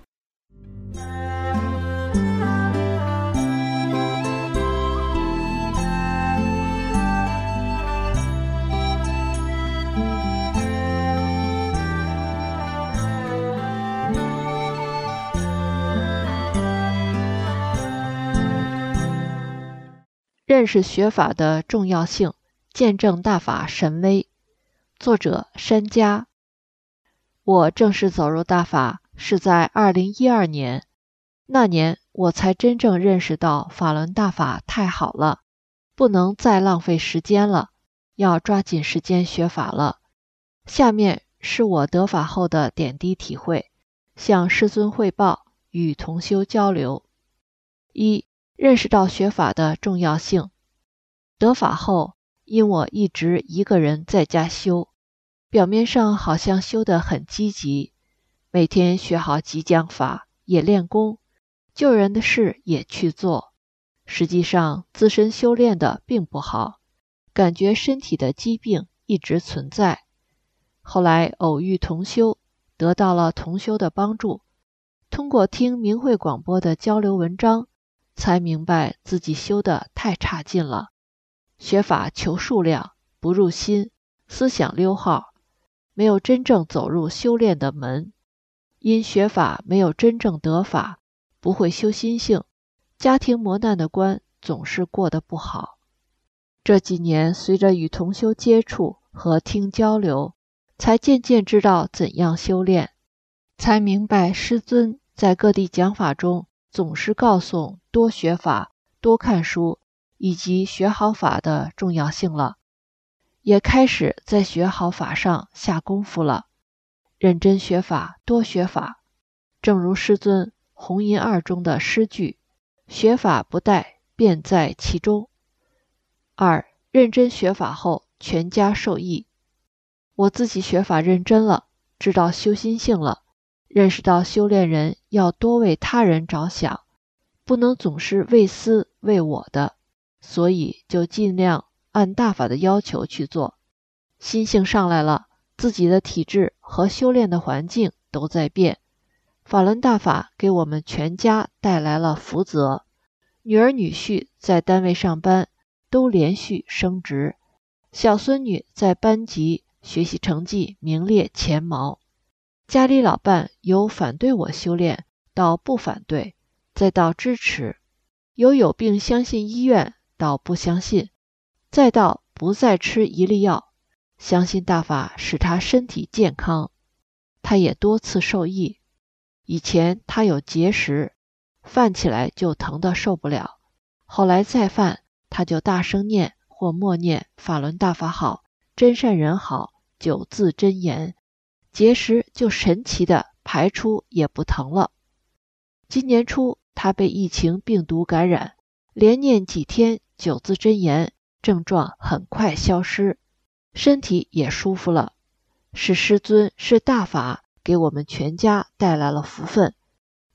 认识学法的重要性，见证大法神威。作者山家。我正式走入大法是在二零一二年，那年我才真正认识到法轮大法太好了，不能再浪费时间了，要抓紧时间学法了。下面是我得法后的点滴体会，向师尊汇报，与同修交流。一、认识到学法的重要性。得法后，因我一直一个人在家修，表面上好像修得很积极，每天学好吉讲法，也练功，救人的事也去做。实际上自身修炼的并不好，感觉身体的疾病一直存在。后来偶遇同修，得到了同修的帮助，通过听明慧广播的交流文章，才明白自己修得太差劲了。学法求数量，不入心，思想溜号，没有真正走入修炼的门。因学法没有真正得法，不会修心性，家庭磨难的关总是过得不好。这几年随着与同修接触和听交流，才渐渐知道怎样修炼，才明白师尊在各地讲法中总是告诉多学法、多看书以及学好法的重要性了，也开始在学好法上下功夫了，认真学法，多学法。正如师尊红银二中的诗句，学法不殆，便在其中。二、认真学法后，全家受益。我自己学法认真了，知道修心性了，认识到修炼人要多为他人着想，不能总是为私为我的，所以就尽量按大法的要求去做。心性上来了，自己的体质和修炼的环境都在变。法轮大法给我们全家带来了福泽，女儿女婿在单位上班都连续升职，小孙女在班级学习成绩名列前茅，家里老伴由反对我修炼到不反对，再到支持，由有病相信医院到不相信，再到不再吃一粒药，相信大法使他身体健康。他也多次受益。以前他有结石，犯起来就疼得受不了，后来再犯，他就大声念或默念法轮大法好，真善人好九字真言，结石就神奇的排出也不疼了。今年初他被疫情病毒感染，连念几天九字真言，症状很快消失，身体也舒服了。是师尊，是大法给我们全家带来了福分，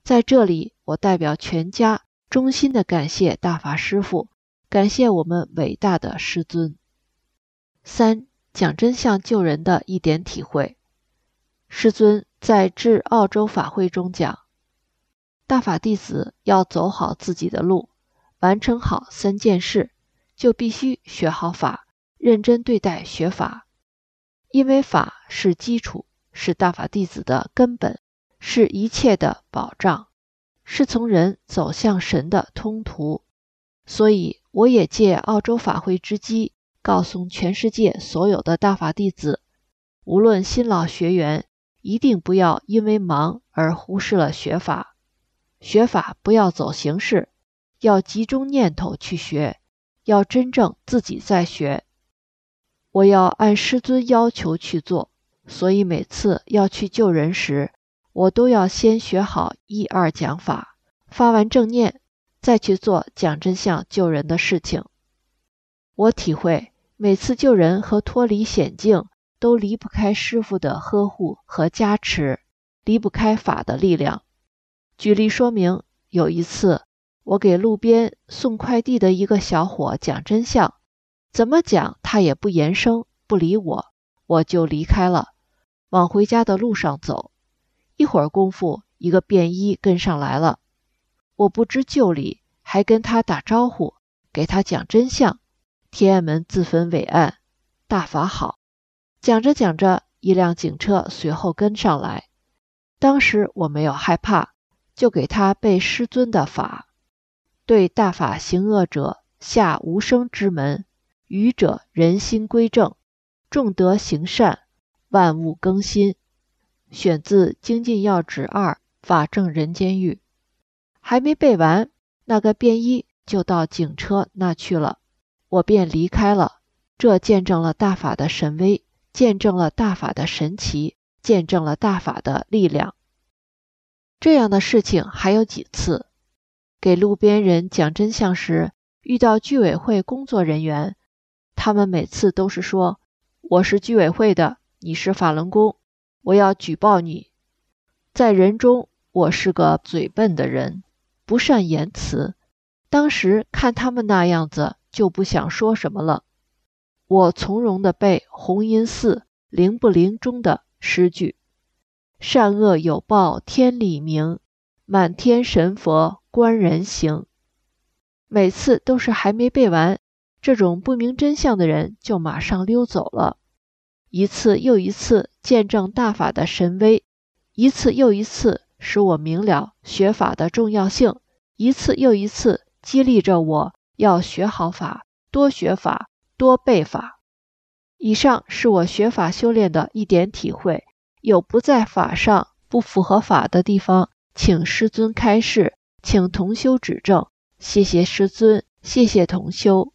在这里，我代表全家衷心地感谢大法师父，感谢我们伟大的师尊。三、讲真相救人的一点体会。师尊在致澳洲法会中讲，大法弟子要走好自己的路，完成好三件事，就必须学好法，认真对待学法。因为法是基础，是大法弟子的根本，是一切的保障，是从人走向神的通途。所以我也借澳洲法会之机，告诉全世界所有的大法弟子，无论新老学员，一定不要因为忙而忽视了学法。学法不要走形式，要集中念头去学，要真正自己在学。我要按师尊要求去做，所以每次要去救人时，我都要先学好一二讲法，发完正念，再去做讲真相救人的事情。我体会，每次救人和脱离险境，都离不开师父的呵护和加持，离不开法的力量。举例说明，有一次，我给路边送快递的一个小伙讲真相，怎么讲他也不言声，不理我，我就离开了，往回家的路上走。一会儿功夫，一个便衣跟上来了，我不知就里，还跟他打招呼，给他讲真相。天安门自焚伟岸，大法好。讲着讲着，一辆警车随后跟上来，当时我没有害怕，就给他背师尊的法，对大法行恶者下无生之门，愚者人心归正，众德行善，万物更新。选自《精进要旨二法正人间狱》。还没背完，那个便衣就到警车那去了，我便离开了。这见证了大法的神威，见证了大法的神奇，见证了大法的力量。这样的事情还有几次。给路边人讲真相时，遇到居委会工作人员，他们每次都是说，我是居委会的，你是法轮功，我要举报你。在人中，我是个嘴笨的人，不善言辞，当时看他们那样子，就不想说什么了。我从容地背弘音寺灵不灵中的诗句，善恶有报天理明，满天神佛观人行。每次都是还没背完，这种不明真相的人就马上溜走了。一次又一次见证大法的神威，一次又一次使我明了学法的重要性，一次又一次激励着我要学好法，多学法，多背法。以上是我学法修炼的一点体会，有不在法上不符合法的地方，请师尊开示，请同修指正。谢谢师尊，谢谢同修。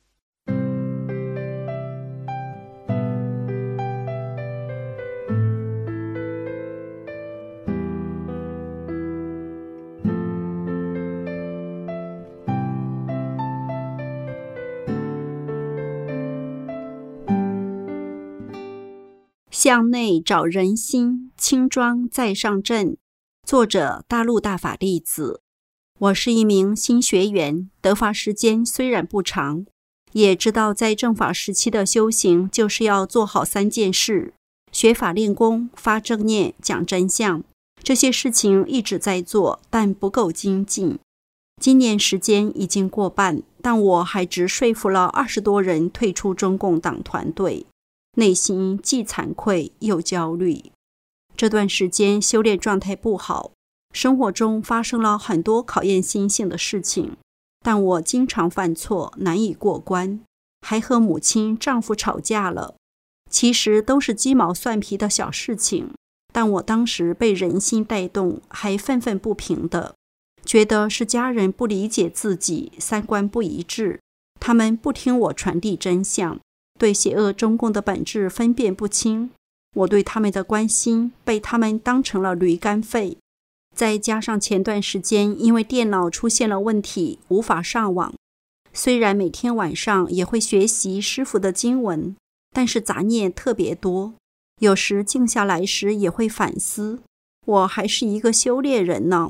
向内找人心，轻装再上阵。作者：大陆大法弟子。我是一名新学员，得法时间虽然不长，也知道在正法时期的修行就是要做好三件事：学法练功、发正念、讲真相。这些事情一直在做，但不够精进。今年时间已经过半，但我还只说服了二十多人退出中共党团队，内心既惭愧又焦虑。这段时间修炼状态不好，生活中发生了很多考验心性的事情，但我经常犯错，难以过关，还和母亲、丈夫吵架了。其实都是鸡毛蒜皮的小事情，但我当时被人心带动，还愤愤不平的，觉得是家人不理解自己，三观不一致，他们不听我传递真相，对邪恶中共的本质分辨不清，我对他们的关心被他们当成了驴肝肺。再加上前段时间因为电脑出现了问题，无法上网，虽然每天晚上也会学习师父的经文，但是杂念特别多，有时静下来时也会反思，我还是一个修炼人呢，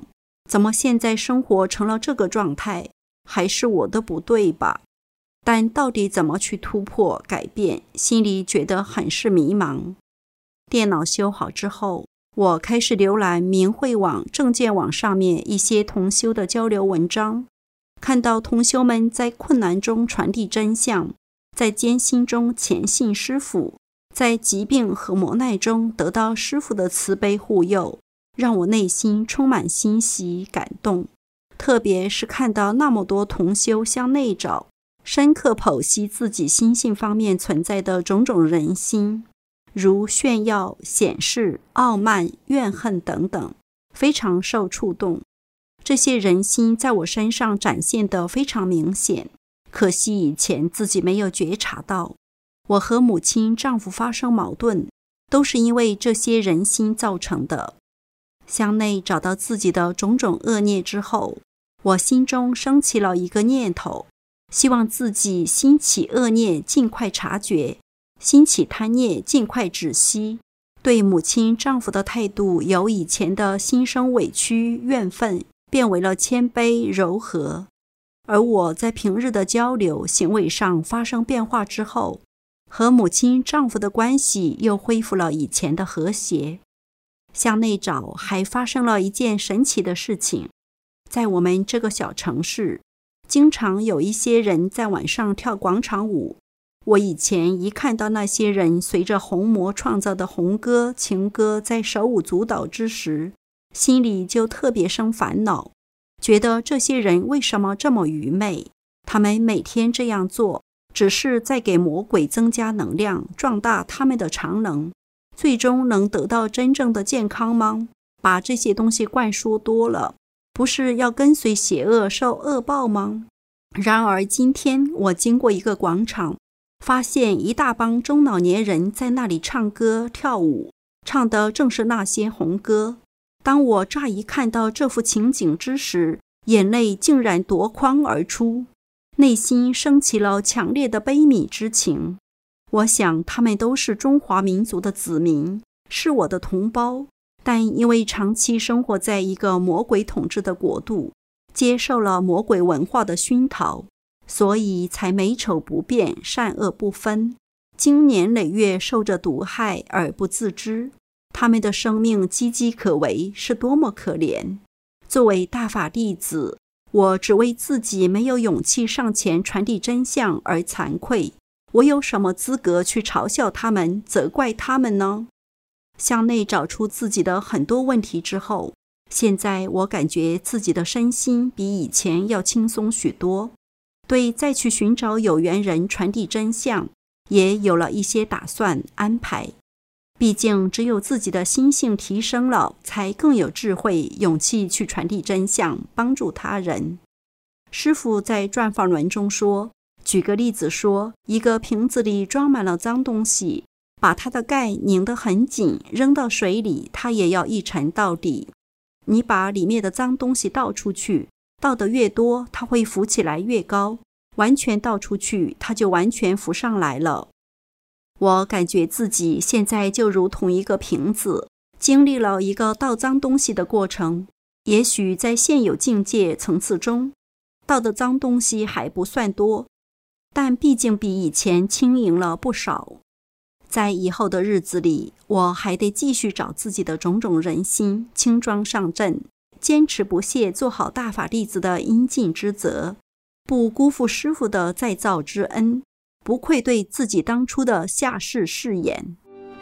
怎么现在生活成了这个状态？还是我的不对吧？但到底怎么去突破改变，心里觉得很是迷茫。电脑修好之后，我开始浏览明慧网、证件网上面一些同修的交流文章，看到同修们在困难中传递真相，在艰辛中虔信师父，在疾病和磨难中得到师父的慈悲护佑，让我内心充满欣喜感动。特别是看到那么多同修向内找，深刻剖析自己心性方面存在的种种人心，如炫耀、显示、傲慢、怨恨等等，非常受触动。这些人心在我身上展现得非常明显，可惜以前自己没有觉察到。我和母亲、丈夫发生矛盾，都是因为这些人心造成的。向内找到自己的种种恶孽之后，我心中升起了一个念头，希望自己兴起恶孽尽快察觉，兴起贪孽尽快止息。对母亲、丈夫的态度由以前的心生委屈、怨愤，变为了谦卑、柔和。而我在平日的交流、行为上发生变化之后，和母亲、丈夫的关系又恢复了以前的和谐。向内找还发生了一件神奇的事情，在我们这个小城市，经常有一些人在晚上跳广场舞。我以前一看到那些人随着红魔创造的红歌、情歌在手舞足蹈之时，心里就特别生烦恼，觉得这些人为什么这么愚昧？他们每天这样做，只是在给魔鬼增加能量，壮大他们的常能，最终能得到真正的健康吗？把这些东西灌输多了，不是要跟随邪恶受恶报吗？然而今天我经过一个广场，发现一大帮中老年人在那里唱歌跳舞，唱的正是那些红歌。当我乍一看到这幅情景之时，眼泪竟然夺眶而出，内心升起了强烈的悲悯之情。我想他们都是中华民族的子民，是我的同胞，但因为长期生活在一个魔鬼统治的国度，接受了魔鬼文化的熏陶，所以才美丑不辨，善恶不分，经年累月受着毒害而不自知。他们的生命岌岌可危，是多么可怜。作为大法弟子，我只为自己没有勇气上前传递真相而惭愧。我有什么资格去嘲笑他们、责怪他们呢？向内找出自己的很多问题之后，现在我感觉自己的身心比以前要轻松许多，对再去寻找有缘人传递真相也有了一些打算安排。毕竟只有自己的心性提升了，才更有智慧、勇气去传递真相，帮助他人。师父在转法轮中说，举个例子说，一个瓶子里装满了脏东西，把它的盖拧得很紧，扔到水里，它也要一沉到底。你把里面的脏东西倒出去，倒得越多，它会浮起来越高，完全倒出去，它就完全浮上来了。我感觉自己现在就如同一个瓶子，经历了一个倒脏东西的过程。也许在现有境界层次中，倒的脏东西还不算多，但毕竟比以前轻盈了不少。在以后的日子里，我还得继续找自己的种种人心，轻装上阵，坚持不懈做好大法弟子的应尽之责，不辜负师父的再造之恩，不愧对自己当初的下世誓言。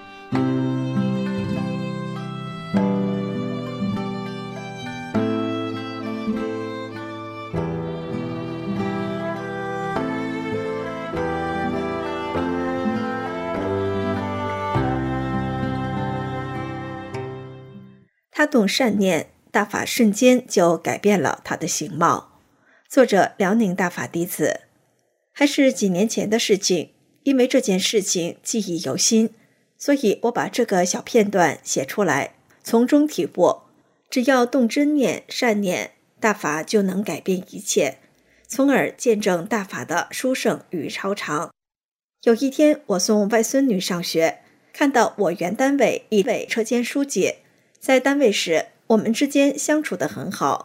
他动善念，大法瞬间就改变了他的形貌。作者辽宁大法弟子。还是几年前的事情，因为这件事情记忆犹新，所以我把这个小片段写出来，从中体悟，只要动真念、善念，大法就能改变一切，从而见证大法的殊胜与超常。有一天，我送外孙女上学，看到我原单位一位车间书记，在单位时我们之间相处得很好，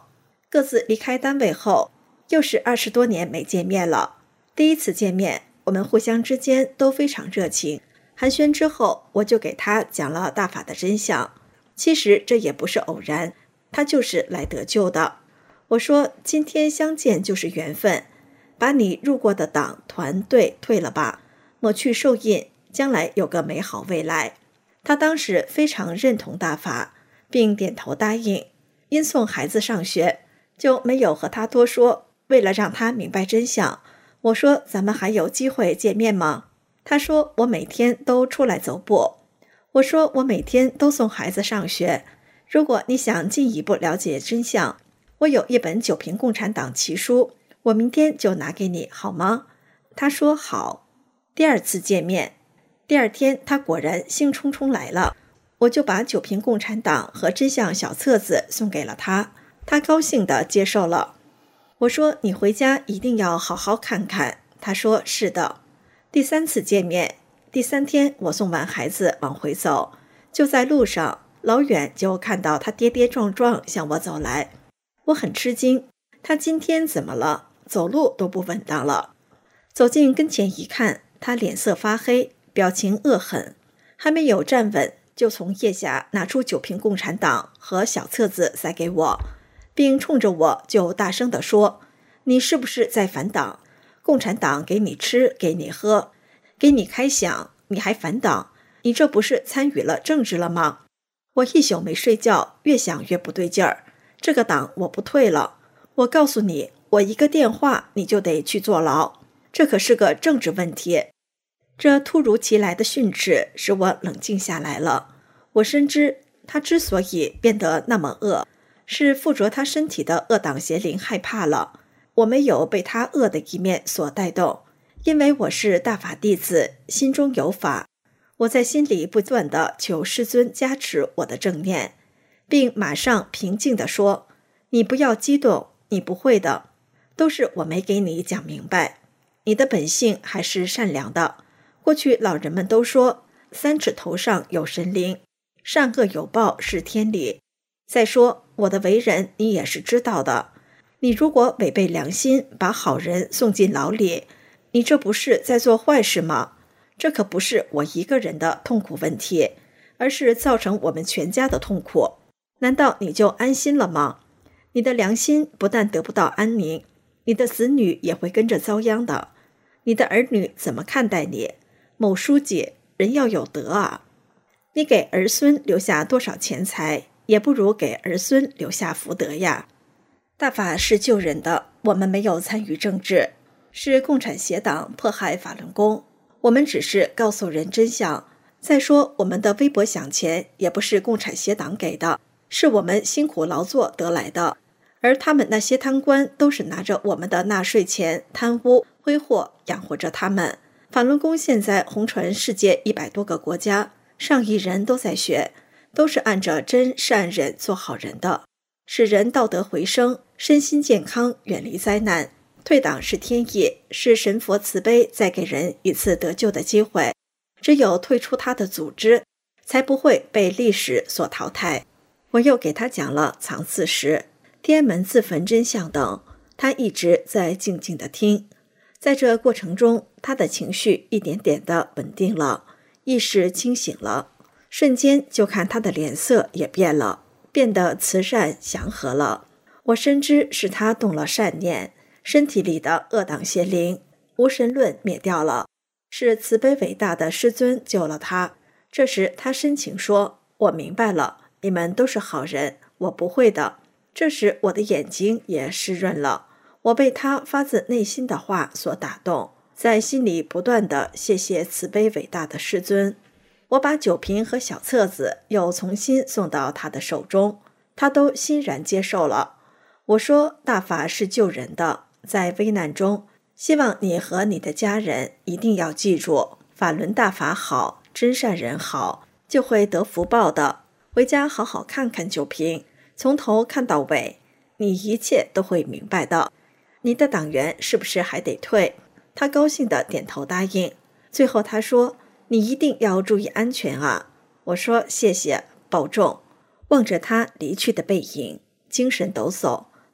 各自离开单位后，又是二十多年没见面了。第一次见面，我们互相之间都非常热情。寒暄之后，我就给他讲了大法的真相。其实这也不是偶然，他就是来得救的。我说今天相见就是缘分，把你入过的党团队退了吧，抹去受印，将来有个美好未来。他当时非常认同大法，并点头答应。因送孩子上学，就没有和他多说。为了让他明白真相，我说咱们还有机会见面吗？他说我每天都出来走步。我说我每天都送孩子上学，如果你想进一步了解真相，我有一本九评共产党奇书，我明天就拿给你好吗？他说好。第二次见面，第二天他果然兴冲冲来了，我就把九评共产党和真相小册子送给了他，他高兴地接受了。我说你回家一定要好好看看，他说是的。第三次见面，第三天我送完孩子往回走，就在路上老远就看到他跌跌撞撞向我走来。我很吃惊，他今天怎么了？走路都不稳当了。走近跟前一看，他脸色发黑，表情恶狠，还没有站稳，就从腋下拿出九评共产党和小册子塞给我，并冲着我就大声地说：你是不是在反党？共产党给你吃，给你喝，给你开饷，你还反党？你这不是参与了政治了吗？我一宿没睡觉，越想越不对劲儿。这个党我不退了，我告诉你，我一个电话你就得去坐牢，这可是个政治问题。这突如其来的训斥使我冷静下来了。我深知他之所以变得那么恶，是附着他身体的恶党邪灵害怕了。我没有被他恶的一面所带动，因为我是大法弟子，心中有法。我在心里不断地求师尊加持我的正念，并马上平静地说：你不要激动，你不会的，都是我没给你讲明白。你的本性还是善良的。过去老人们都说三尺头上有神灵，善恶有报是天理。再说我的为人你也是知道的，你如果违背良心，把好人送进牢里，你这不是在做坏事吗？这可不是我一个人的痛苦问题，而是造成我们全家的痛苦。难道你就安心了吗？你的良心不但得不到安宁，你的子女也会跟着遭殃的。你的儿女怎么看待你？某书记，人要有德啊！你给儿孙留下多少钱财，也不如给儿孙留下福德呀。大法是救人的，我们没有参与政治，是共产邪党迫害法轮功，我们只是告诉人真相。再说我们的微薄饷钱也不是共产邪党给的，是我们辛苦劳作得来的，而他们那些贪官都是拿着我们的纳税钱贪污挥霍养活着他们。法轮功现在红传世界一百多个国家，上亿人都在学，都是按着真善忍做好人的，使人道德回升，身心健康，远离灾难。退党是天意，是神佛慈悲再给人一次得救的机会。只有退出他的组织，才不会被历史所淘汰。我又给他讲了藏刺史、天安门自焚真相等，他一直在静静地听。在这过程中，他的情绪一点点地稳定了，意识清醒了，瞬间就看他的脸色也变了，变得慈善祥和了。我深知是他动了善念，身体里的恶党邪灵无神论灭掉了，是慈悲伟大的师尊救了他。这时他深情说：我明白了，你们都是好人，我不会的。这时我的眼睛也湿润了，我被他发自内心的话所打动，在心里不断地谢谢慈悲伟大的师尊。我把酒瓶和小册子又重新送到他的手中，他都欣然接受了。我说大法是救人的，在危难中，希望你和你的家人一定要记住，法轮大法好，真善人好，就会得福报的。回家好好看看酒瓶，从头看到尾，你一切都会明白的。你的党员是不是还得退？他高兴地点头答应。最后他说：你一定要注意安全啊。我说谢谢，保重。望着他离去的背影，精神抖擞，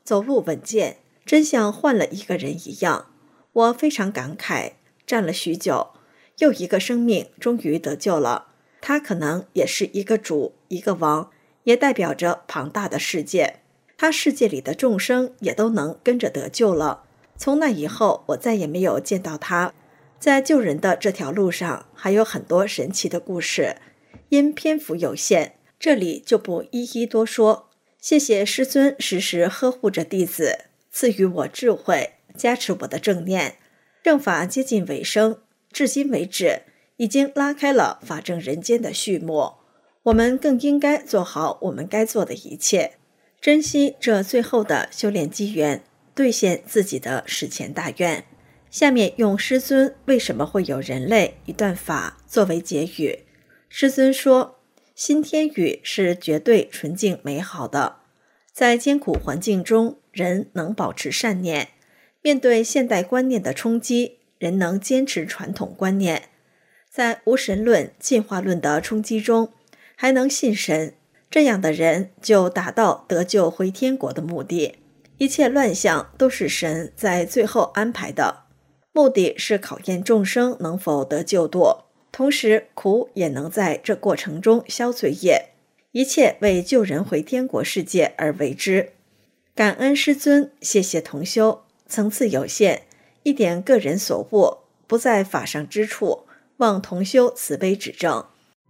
走路稳健，真像换了一个人一样。我非常感慨，站了许久，又一个生命终于得救了。他可能也是一个主，一个王，也代表着庞大的世界。他世界里的众生也都能跟着得救了。从那以后，我再也没有见到他。在救人的这条路上，还有很多神奇的故事，因篇幅有限，这里就不一一多说。谢谢师尊时时呵护着弟子，赐予我智慧，加持我的正念。正法接近尾声，至今为止已经拉开了法正人间的序幕。我们更应该做好我们该做的一切，珍惜这最后的修炼机缘，兑现自己的史前大愿。下面用师尊为什么会有人类一段法作为结语。师尊说，新天宇是绝对纯净美好的，在艰苦环境中，人能保持善念，面对现代观念的冲击，人能坚持传统观念，在无神论、进化论的冲击中还能信神，这样的人就达到得救回天国的目的。一切乱象都是神在最后安排的，目的是考验众生能否得救堕，同时苦也能在这过程中消罪业，一切为救人回天国世界而为之。感恩师尊，谢谢同修，层次有限，一点个人所悟，不在法上之处，望同修慈悲指正。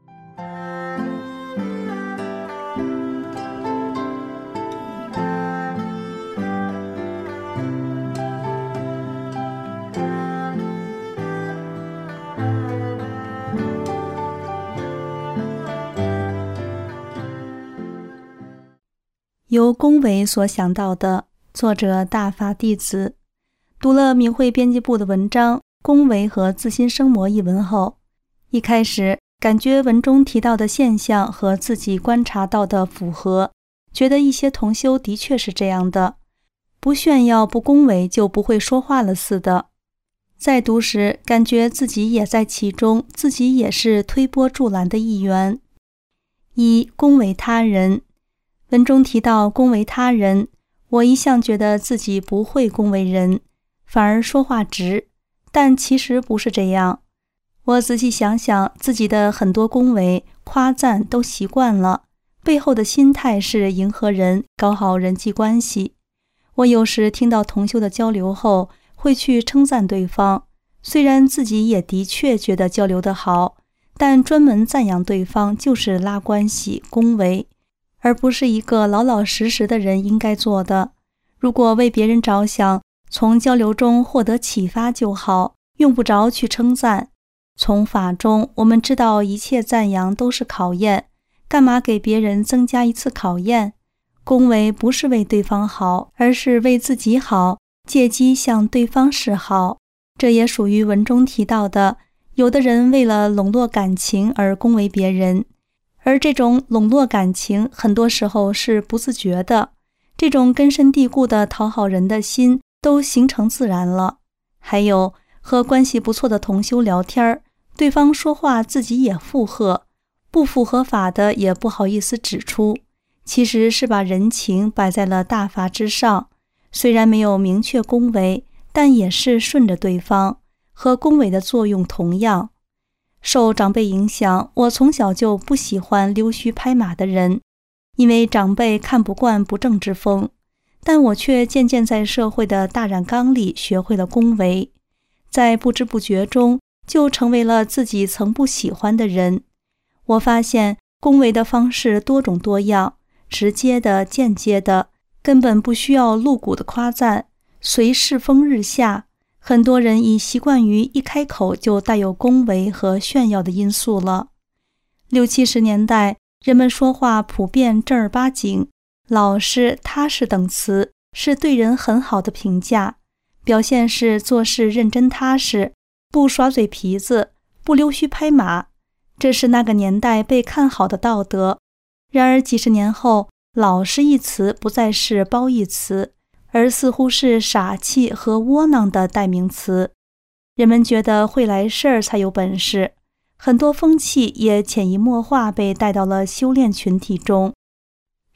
由龚维所想到的，作者大法弟子。读了明慧编辑部的文章《龚维和自心生魔》一文后，一开始感觉文中提到的现象和自己观察到的符合，觉得一些同修的确是这样的，不炫耀不恭维就不会说话了似的。在读时感觉自己也在其中，自己也是推波助澜的一员。一、恭维他人。文中提到恭维他人，我一向觉得自己不会恭维人，反而说话直，但其实不是这样。我仔细想想，自己的很多恭维、夸赞都习惯了，背后的心态是迎合人，搞好人际关系。我有时听到同修的交流后，会去称赞对方，虽然自己也的确觉得交流得好，但专门赞扬对方就是拉关系、恭维，而不是一个老老实实的人应该做的。如果为别人着想，从交流中获得启发就好，用不着去称赞。从法中我们知道一切赞扬都是考验，干嘛给别人增加一次考验？恭维不是为对方好，而是为自己好，借机向对方示好。这也属于文中提到的，有的人为了笼络感情而恭维别人，而这种笼络感情很多时候是不自觉的，这种根深蒂固的讨好人的心都形成自然了。还有和关系不错的同修聊天，对方说话自己也附和，不符合法的也不好意思指出，其实是把人情摆在了大法之上。虽然没有明确恭维，但也是顺着对方，和恭维的作用同样。受长辈影响，我从小就不喜欢溜须拍马的人，因为长辈看不惯不正之风，但我却渐渐在社会的大染缸里学会了恭维，在不知不觉中就成为了自己曾不喜欢的人。我发现恭维的方式多种多样，直接的、间接的，根本不需要露骨的夸赞，随世风日下。很多人已习惯于一开口就带有恭维和炫耀的因素了。六七十年代，人们说话普遍正儿八经，老实、踏实等词是对人很好的评价，表现是做事认真踏实，不耍嘴皮子，不溜须拍马，这是那个年代被看好的道德。然而几十年后，老实一词不再是褒义词，而似乎是傻气和窝囊的代名词。人们觉得会来事儿才有本事，很多风气也潜移默化被带到了修炼群体中。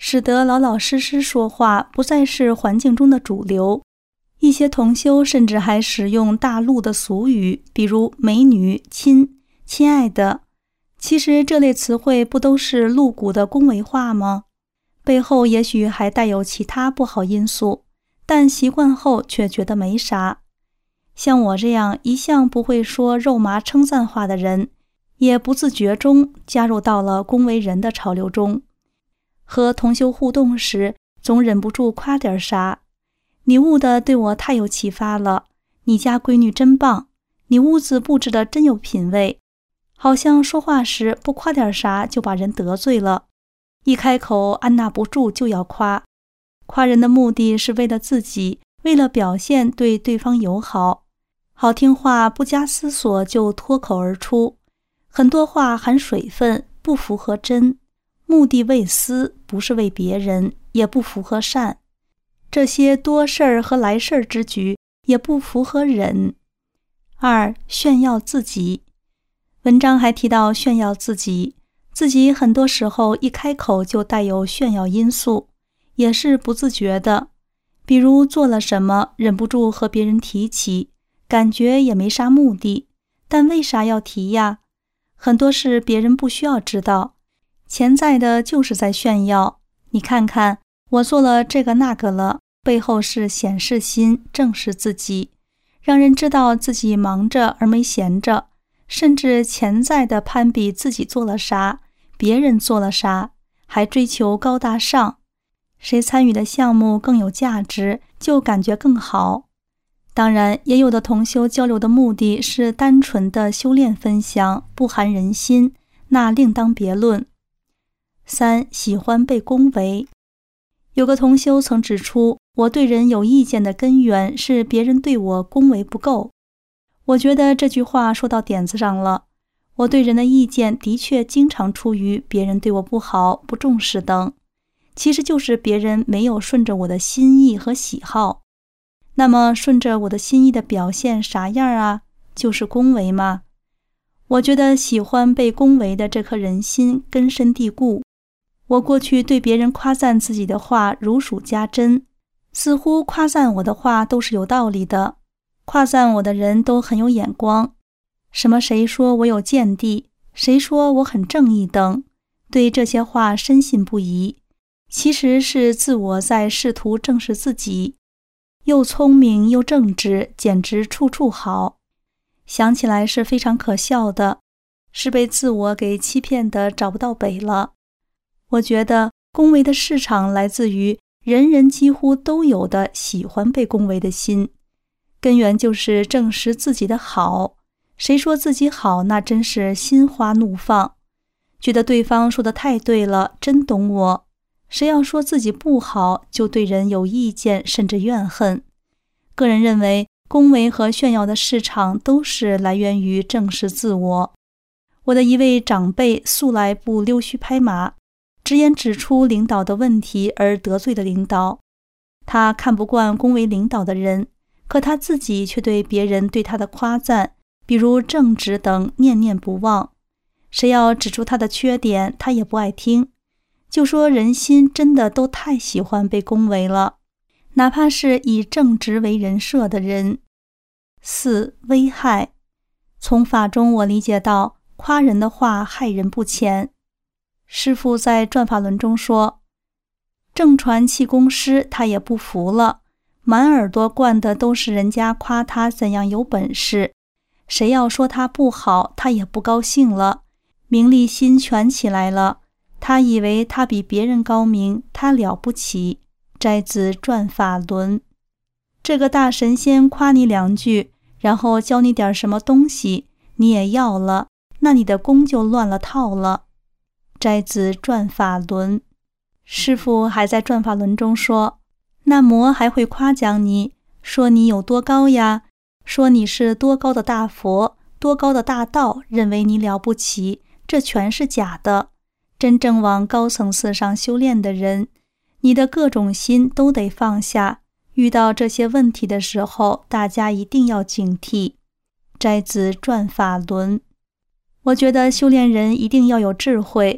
使得老老实实说话不再是环境中的主流。一些同修甚至还使用大陆的俗语，比如美女、亲、亲爱的。其实这类词汇不都是露骨的恭维话吗？背后也许还带有其他不好因素，但习惯后却觉得没啥。像我这样一向不会说肉麻称赞话的人，也不自觉中加入到了恭维人的潮流中。和同修互动时，总忍不住夸点啥。你悟的对我太有启发了，你家闺女真棒，你屋子布置的真有品味。好像说话时不夸点啥就把人得罪了，一开口按捺不住就要夸。夸人的目的是为了自己，为了表现对对方友好。好听话不加思索就脱口而出，很多话含水分，不符合真，目的为私，不是为别人，也不符合善。这些多事儿和来事儿之举也不符合忍。二、炫耀自己。文章还提到炫耀自己，自己很多时候一开口就带有炫耀因素，也是不自觉的。比如做了什么，忍不住和别人提起，感觉也没啥目的，但为啥要提呀？很多事别人不需要知道，潜在的就是在炫耀。你看看，我做了这个那个了，背后是显示心，正视自己，让人知道自己忙着而没闲着，甚至潜在的攀比自己做了啥，别人做了啥，还追求高大上。谁参与的项目更有价值，就感觉更好。当然，也有的同修交流的目的是单纯的修炼分享，不含人心，那另当别论。三、喜欢被恭维。有个同修曾指出，我对人有意见的根源是别人对我恭维不够。我觉得这句话说到点子上了。我对人的意见的确经常出于别人对我不好、不重视等，其实就是别人没有顺着我的心意和喜好。那么顺着我的心意的表现啥样啊？就是恭维吗？我觉得喜欢被恭维的这颗人心根深蒂固。我过去对别人夸赞自己的话如数家珍，似乎夸赞我的话都是有道理的，夸赞我的人都很有眼光，什么谁说我有见地，谁说我很正义等，对这些话深信不疑。其实是自我在试图正视自己，又聪明又正直，简直处处好。想起来是非常可笑的，是被自我给欺骗的找不到北了。我觉得恭维的市场来自于人人几乎都有的喜欢被恭维的心，根源就是证实自己的好。谁说自己好，那真是心花怒放，觉得对方说的太对了，真懂我。谁要说自己不好，就对人有意见，甚至怨恨。个人认为，恭维和炫耀的市场都是来源于正视自我。我的一位长辈素来不溜须拍马，直言指出领导的问题而得罪了领导。他看不惯恭维领导的人，可他自己却对别人对他的夸赞，比如正直等念念不忘。谁要指出他的缺点，他也不爱听。就说人心真的都太喜欢被恭维了，哪怕是以正直为人设的人。四、危害。从法中我理解到，夸人的话害人不浅。师父在转法轮中说，正传气功师他也不服了，满耳朵灌的都是人家夸他怎样有本事，谁要说他不好，他也不高兴了，名利心全起来了。他以为他比别人高明，他了不起。摘自转法轮。这个大神仙夸你两句，然后教你点什么东西，你也要了，那你的功就乱了套了。摘自转法轮。师父还在转法轮中说，那魔还会夸奖你，说你有多高呀，说你是多高的大佛，多高的大道，认为你了不起，这全是假的。真正往高层次上修炼的人，你的各种心都得放下，遇到这些问题的时候，大家一定要警惕。摘自转法轮。我觉得修炼人一定要有智慧，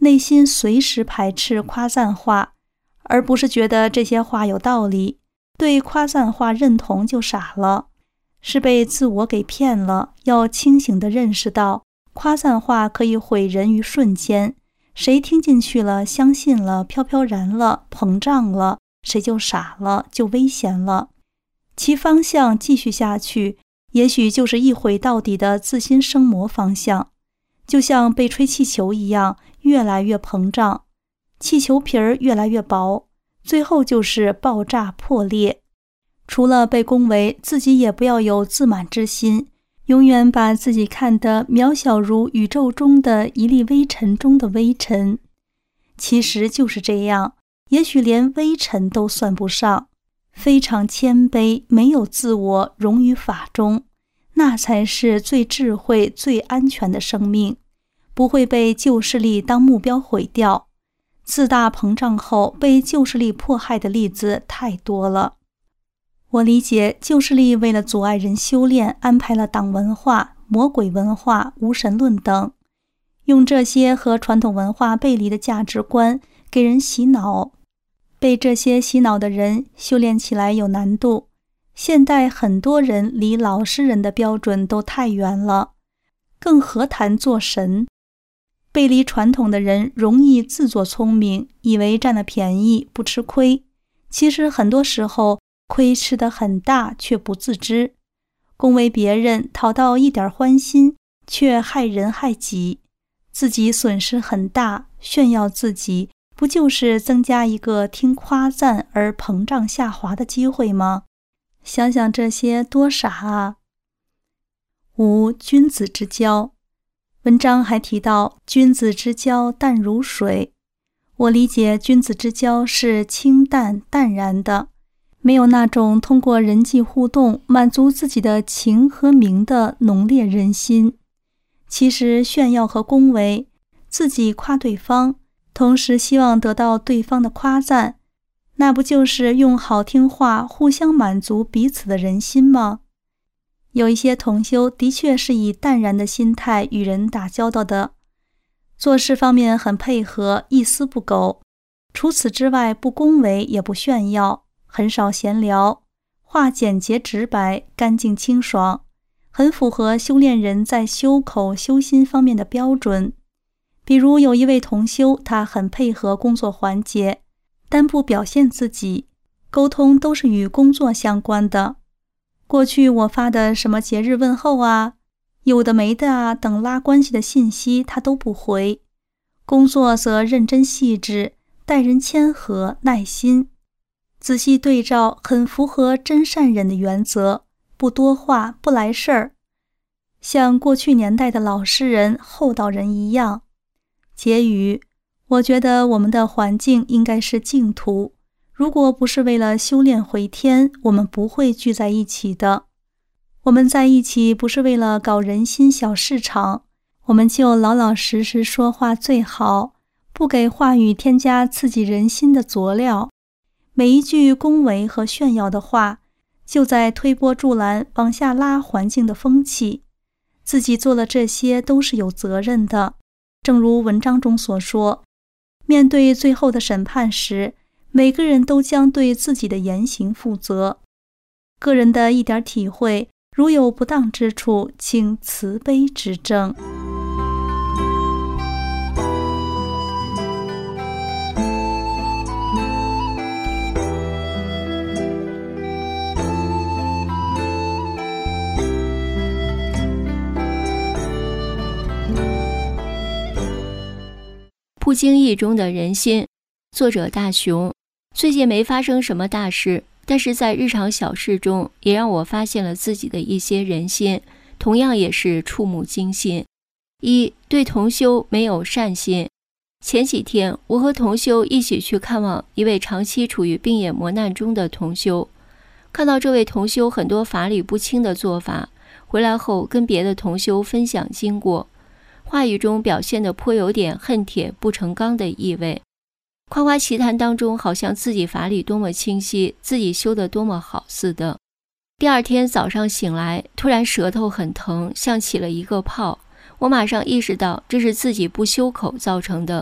内心随时排斥夸赞话，而不是觉得这些话有道理，对夸赞话认同就傻了，是被自我给骗了。要清醒地认识到，夸赞话可以毁人于瞬间，谁听进去了，相信了，飘飘然了，膨胀了，谁就傻了，就危险了。其方向继续下去，也许就是一毁到底的自心生魔方向，就像被吹气球一样，越来越膨胀，气球皮儿越来越薄，最后就是爆炸破裂。除了被恭维，自己也不要有自满之心，永远把自己看得渺小如宇宙中的一粒微尘中的微尘。其实就是这样，也许连微尘都算不上，非常谦卑，没有自我，融于法中，那才是最智慧、最安全的生命，不会被旧势力当目标毁掉。自大膨胀后被旧势力迫害的例子太多了。我理解旧势力为了阻碍人修炼，安排了党文化、魔鬼文化、无神论等，用这些和传统文化背离的价值观给人洗脑。被这些洗脑的人修炼起来有难度。现代很多人离老实人的标准都太远了，更何谈做神？背离传统的人容易自作聪明，以为占了便宜不吃亏，其实很多时候亏吃得很大，却不自知。恭维别人，讨到一点欢心，却害人害己，自己损失很大，炫耀自己，不就是增加一个听夸赞而膨胀下滑的机会吗？想想这些多傻啊！五、君子之交。文章还提到君子之交淡如水。我理解君子之交是清淡淡然的，没有那种通过人际互动满足自己的情和名的浓烈人心。其实炫耀和恭维，自己夸对方，同时希望得到对方的夸赞，那不就是用好听话互相满足彼此的人心吗？有一些同修的确是以淡然的心态与人打交道的，做事方面很配合，一丝不苟。除此之外，不恭维也不炫耀，很少闲聊，话简洁直白，干净清爽，很符合修炼人在修口修心方面的标准。比如有一位同修，他很配合工作环节，但不表现自己，沟通都是与工作相关的。过去我发的什么节日问候啊，有的没的啊等拉关系的信息他都不回，工作则认真细致，待人谦和耐心。仔细对照，很符合真善忍的原则，不多话不来事儿，像过去年代的老实人厚道人一样。结语，我觉得我们的环境应该是净土，如果不是为了修炼回天，我们不会聚在一起的。我们在一起不是为了搞人心小市场，我们就老老实实说话最好，不给话语添加刺激人心的佐料。每一句恭维和炫耀的话，就在推波助澜，往下拉环境的风气。自己做了这些都是有责任的。正如文章中所说，面对最后的审判时，每个人都将对自己的言行负责。个人的一点体会，如有不当之处，请慈悲指正。 不经意中的人心，作者大熊。最近没发生什么大事，但是在日常小事中也让我发现了自己的一些人心，同样也是触目惊心。一、对同修没有善心。前几天我和同修一起去看望一位长期处于病眼磨难中的同修，看到这位同修很多法理不清的做法，回来后跟别的同修分享经过，话语中表现得颇有点恨铁不成钢的意味，夸夸其谈当中好像自己法理多么清晰，自己修得多么好似的。第二天早上醒来，突然舌头很疼，像起了一个泡，我马上意识到这是自己不修口造成的，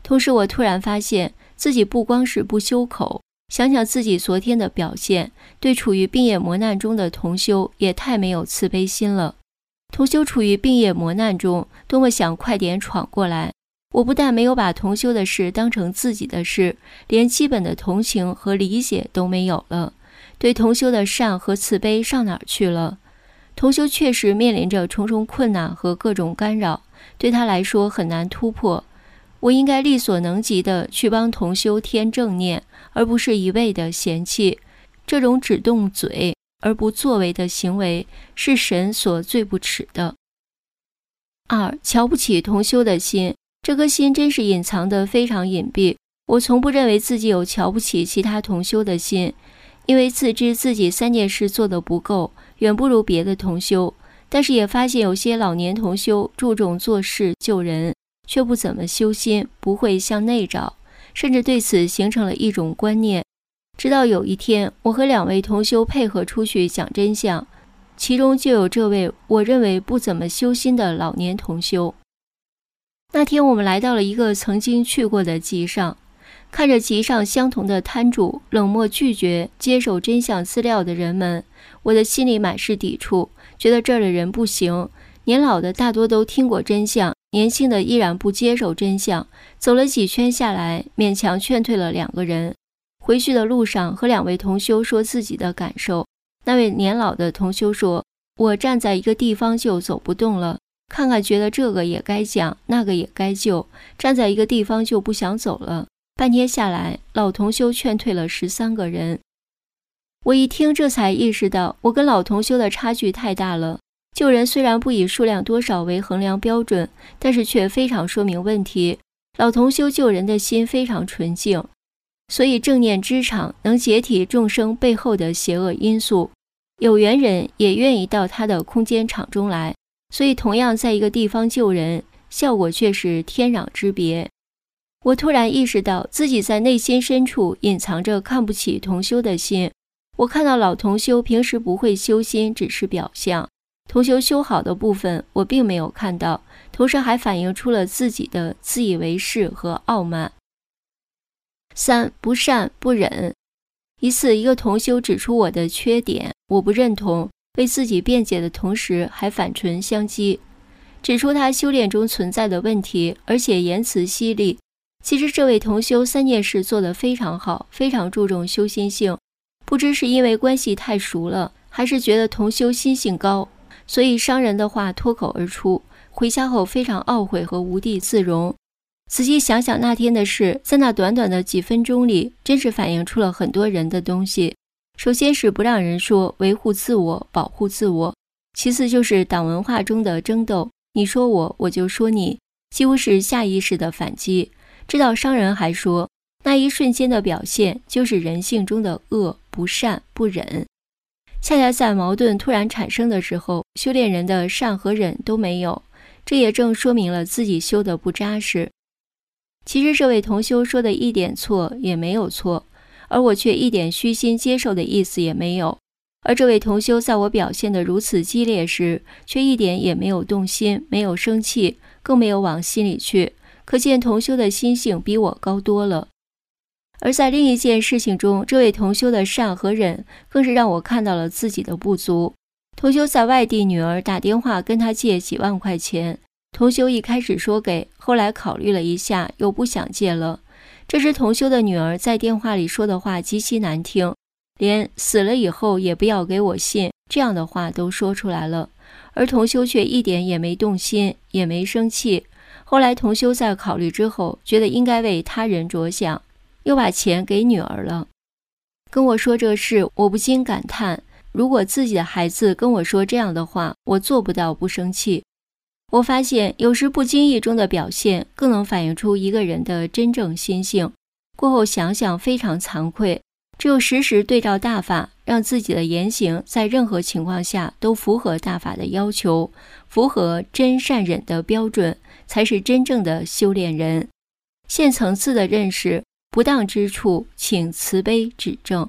同时我突然发现自己不光是不修口，想想自己昨天的表现，对处于病业磨难中的同修也太没有慈悲心了。同修处于病业磨难中，多么想快点闯过来。我不但没有把同修的事当成自己的事，连基本的同情和理解都没有了。对同修的善和慈悲上哪儿去了？同修确实面临着重重困难和各种干扰，对他来说很难突破。我应该力所能及的去帮同修添正念，而不是一味的嫌弃。这种只动嘴而不作为的行为，是神所最不耻的。二、瞧不起同修的心，这颗心真是隐藏得非常隐蔽。我从不认为自己有瞧不起其他同修的心，因为自知自己三件事做得不够，远不如别的同修，但是也发现有些老年同修注重做事救人，却不怎么修心，不会向内找，甚至对此形成了一种观念。直到有一天，我和两位同修配合出去讲真相，其中就有这位我认为不怎么修心的老年同修。那天我们来到了一个曾经去过的集上，看着集上相同的摊主冷漠拒绝接受真相资料的人们，我的心里满是抵触，觉得这儿的人不行。年老的大多都听过真相，年轻的依然不接受真相。走了几圈下来，勉强劝退了两个人。回去的路上和两位同修说自己的感受，那位年老的同修说，我站在一个地方就走不动了，看看觉得这个也该讲，那个也该救，站在一个地方就不想走了。半天下来，老同修劝退了十三个人。我一听这才意识到，我跟老同修的差距太大了。救人虽然不以数量多少为衡量标准，但是却非常说明问题。老同修救人的心非常纯净，所以正念知场能解体众生背后的邪恶因素。有缘人也愿意到他的空间场中来，所以同样在一个地方救人，效果却是天壤之别。我突然意识到自己在内心深处隐藏着看不起同修的心。我看到老同修平时不会修心，只是表象，同修修好的部分我并没有看到，同时还反映出了自己的自以为是和傲慢。三、不善不忍。一次，一个同修指出我的缺点，我不认同，为自己辩解的同时还反唇相讥，指出他修炼中存在的问题，而且言辞犀利。其实这位同修三件事做得非常好，非常注重修心性，不知是因为关系太熟了，还是觉得同修心性高，所以伤人的话脱口而出，回家后非常懊悔和无地自容。仔细想想那天的事，在那短短的几分钟里，真是反映出了很多人的东西。首先是不让人说，维护自我，保护自我；其次就是党文化中的争斗，你说我，我就说你，几乎是下意识的反击。知道伤人还说，那一瞬间的表现就是人性中的恶、不善、不忍。恰恰在矛盾突然产生的时候，修炼人的善和忍都没有，这也正说明了自己修得不扎实。其实这位同修说的一点错也没有错，而我却一点虚心接受的意思也没有。而这位同修在我表现得如此激烈时，却一点也没有动心，没有生气，更没有往心里去，可见同修的心性比我高多了。而在另一件事情中，这位同修的善和忍更是让我看到了自己的不足。同修在外地，女儿打电话跟他借几万块钱，同修一开始说给，后来考虑了一下，又不想借了。这时同修的女儿在电话里说的话极其难听，连死了以后也不要给我信这样的话都说出来了，而同修却一点也没动心，也没生气。后来同修在考虑之后，觉得应该为他人着想，又把钱给女儿了。跟我说这事，我不禁感叹，如果自己的孩子跟我说这样的话，我做不到不生气。我发现有时不经意中的表现更能反映出一个人的真正心性。过后想想非常惭愧，只有时时对照大法，让自己的言行在任何情况下都符合大法的要求，符合真善忍的标准，才是真正的修炼人。现层次的认识，不当之处请慈悲指正。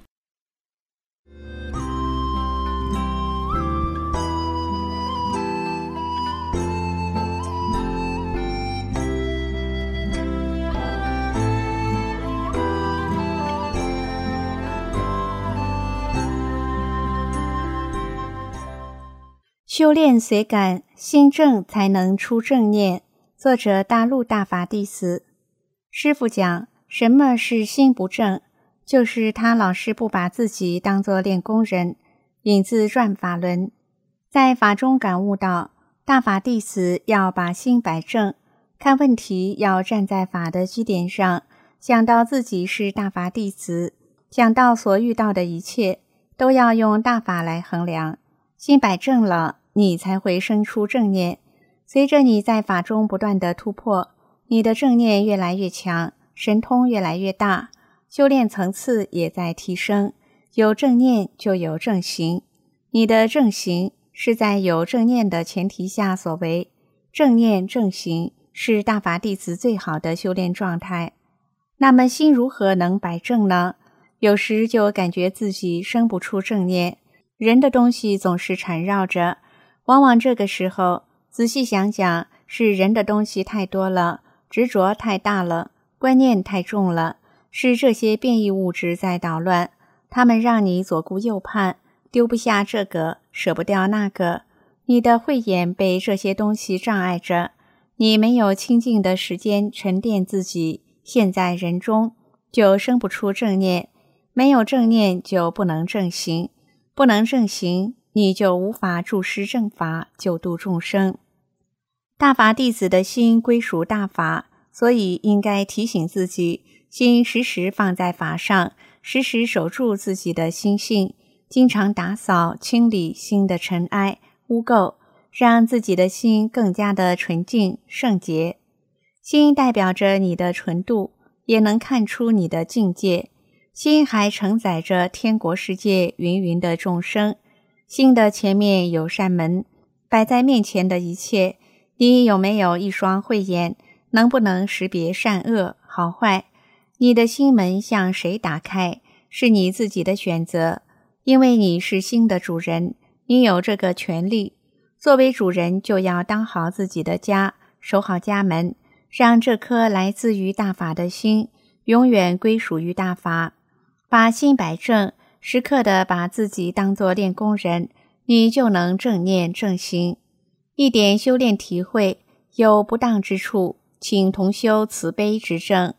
修炼随感，心正才能出正念。作者大陆大法弟子。师父讲，什么是心不正？就是他老是不把自己当作练功人。引自转法轮，在法中感悟到，大法弟子要把心摆正，看问题要站在法的基点上，想到自己是大法弟子，想到所遇到的一切，都要用大法来衡量。心摆正了，你才会生出正念。随着你在法中不断的突破，你的正念越来越强，神通越来越大，修炼层次也在提升。有正念就有正行，你的正行是在有正念的前提下所为。正念正行是大法弟子最好的修炼状态。那么心如何能摆正呢？有时就感觉自己生不出正念，人的东西总是缠绕着，往往这个时候仔细想想，是人的东西太多了，执着太大了，观念太重了，是这些变异物质在捣乱，它们让你左顾右盼，丢不下这个，舍不掉那个，你的慧眼被这些东西障碍着，你没有清净的时间沉淀自己，陷在人中，就生不出正念，没有正念就不能正行，不能正行，你就无法助施正法，救度众生。大法弟子的心归属大法，所以应该提醒自己，心时时放在法上，时时守住自己的心性，经常打扫清理心的尘埃污垢，让自己的心更加的纯净圣洁。心代表着你的纯度，也能看出你的境界。心还承载着天国世界芸芸的众生，心的前面有扇门，摆在面前的一切，你有没有一双慧眼，能不能识别善恶好坏？你的心门向谁打开，是你自己的选择，因为你是心的主人，你有这个权利。作为主人，就要当好自己的家，守好家门，让这颗来自于大法的心永远归属于大法。把心摆正，时刻的把自己当作练功人，你就能正念正行。一点修炼体会，有不当之处，请同修慈悲指正。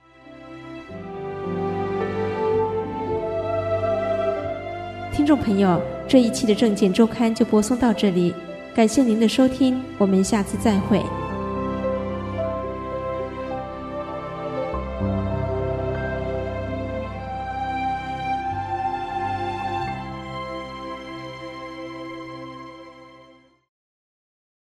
听众朋友，这一期的正见周刊就播送到这里，感谢您的收听，我们下次再会。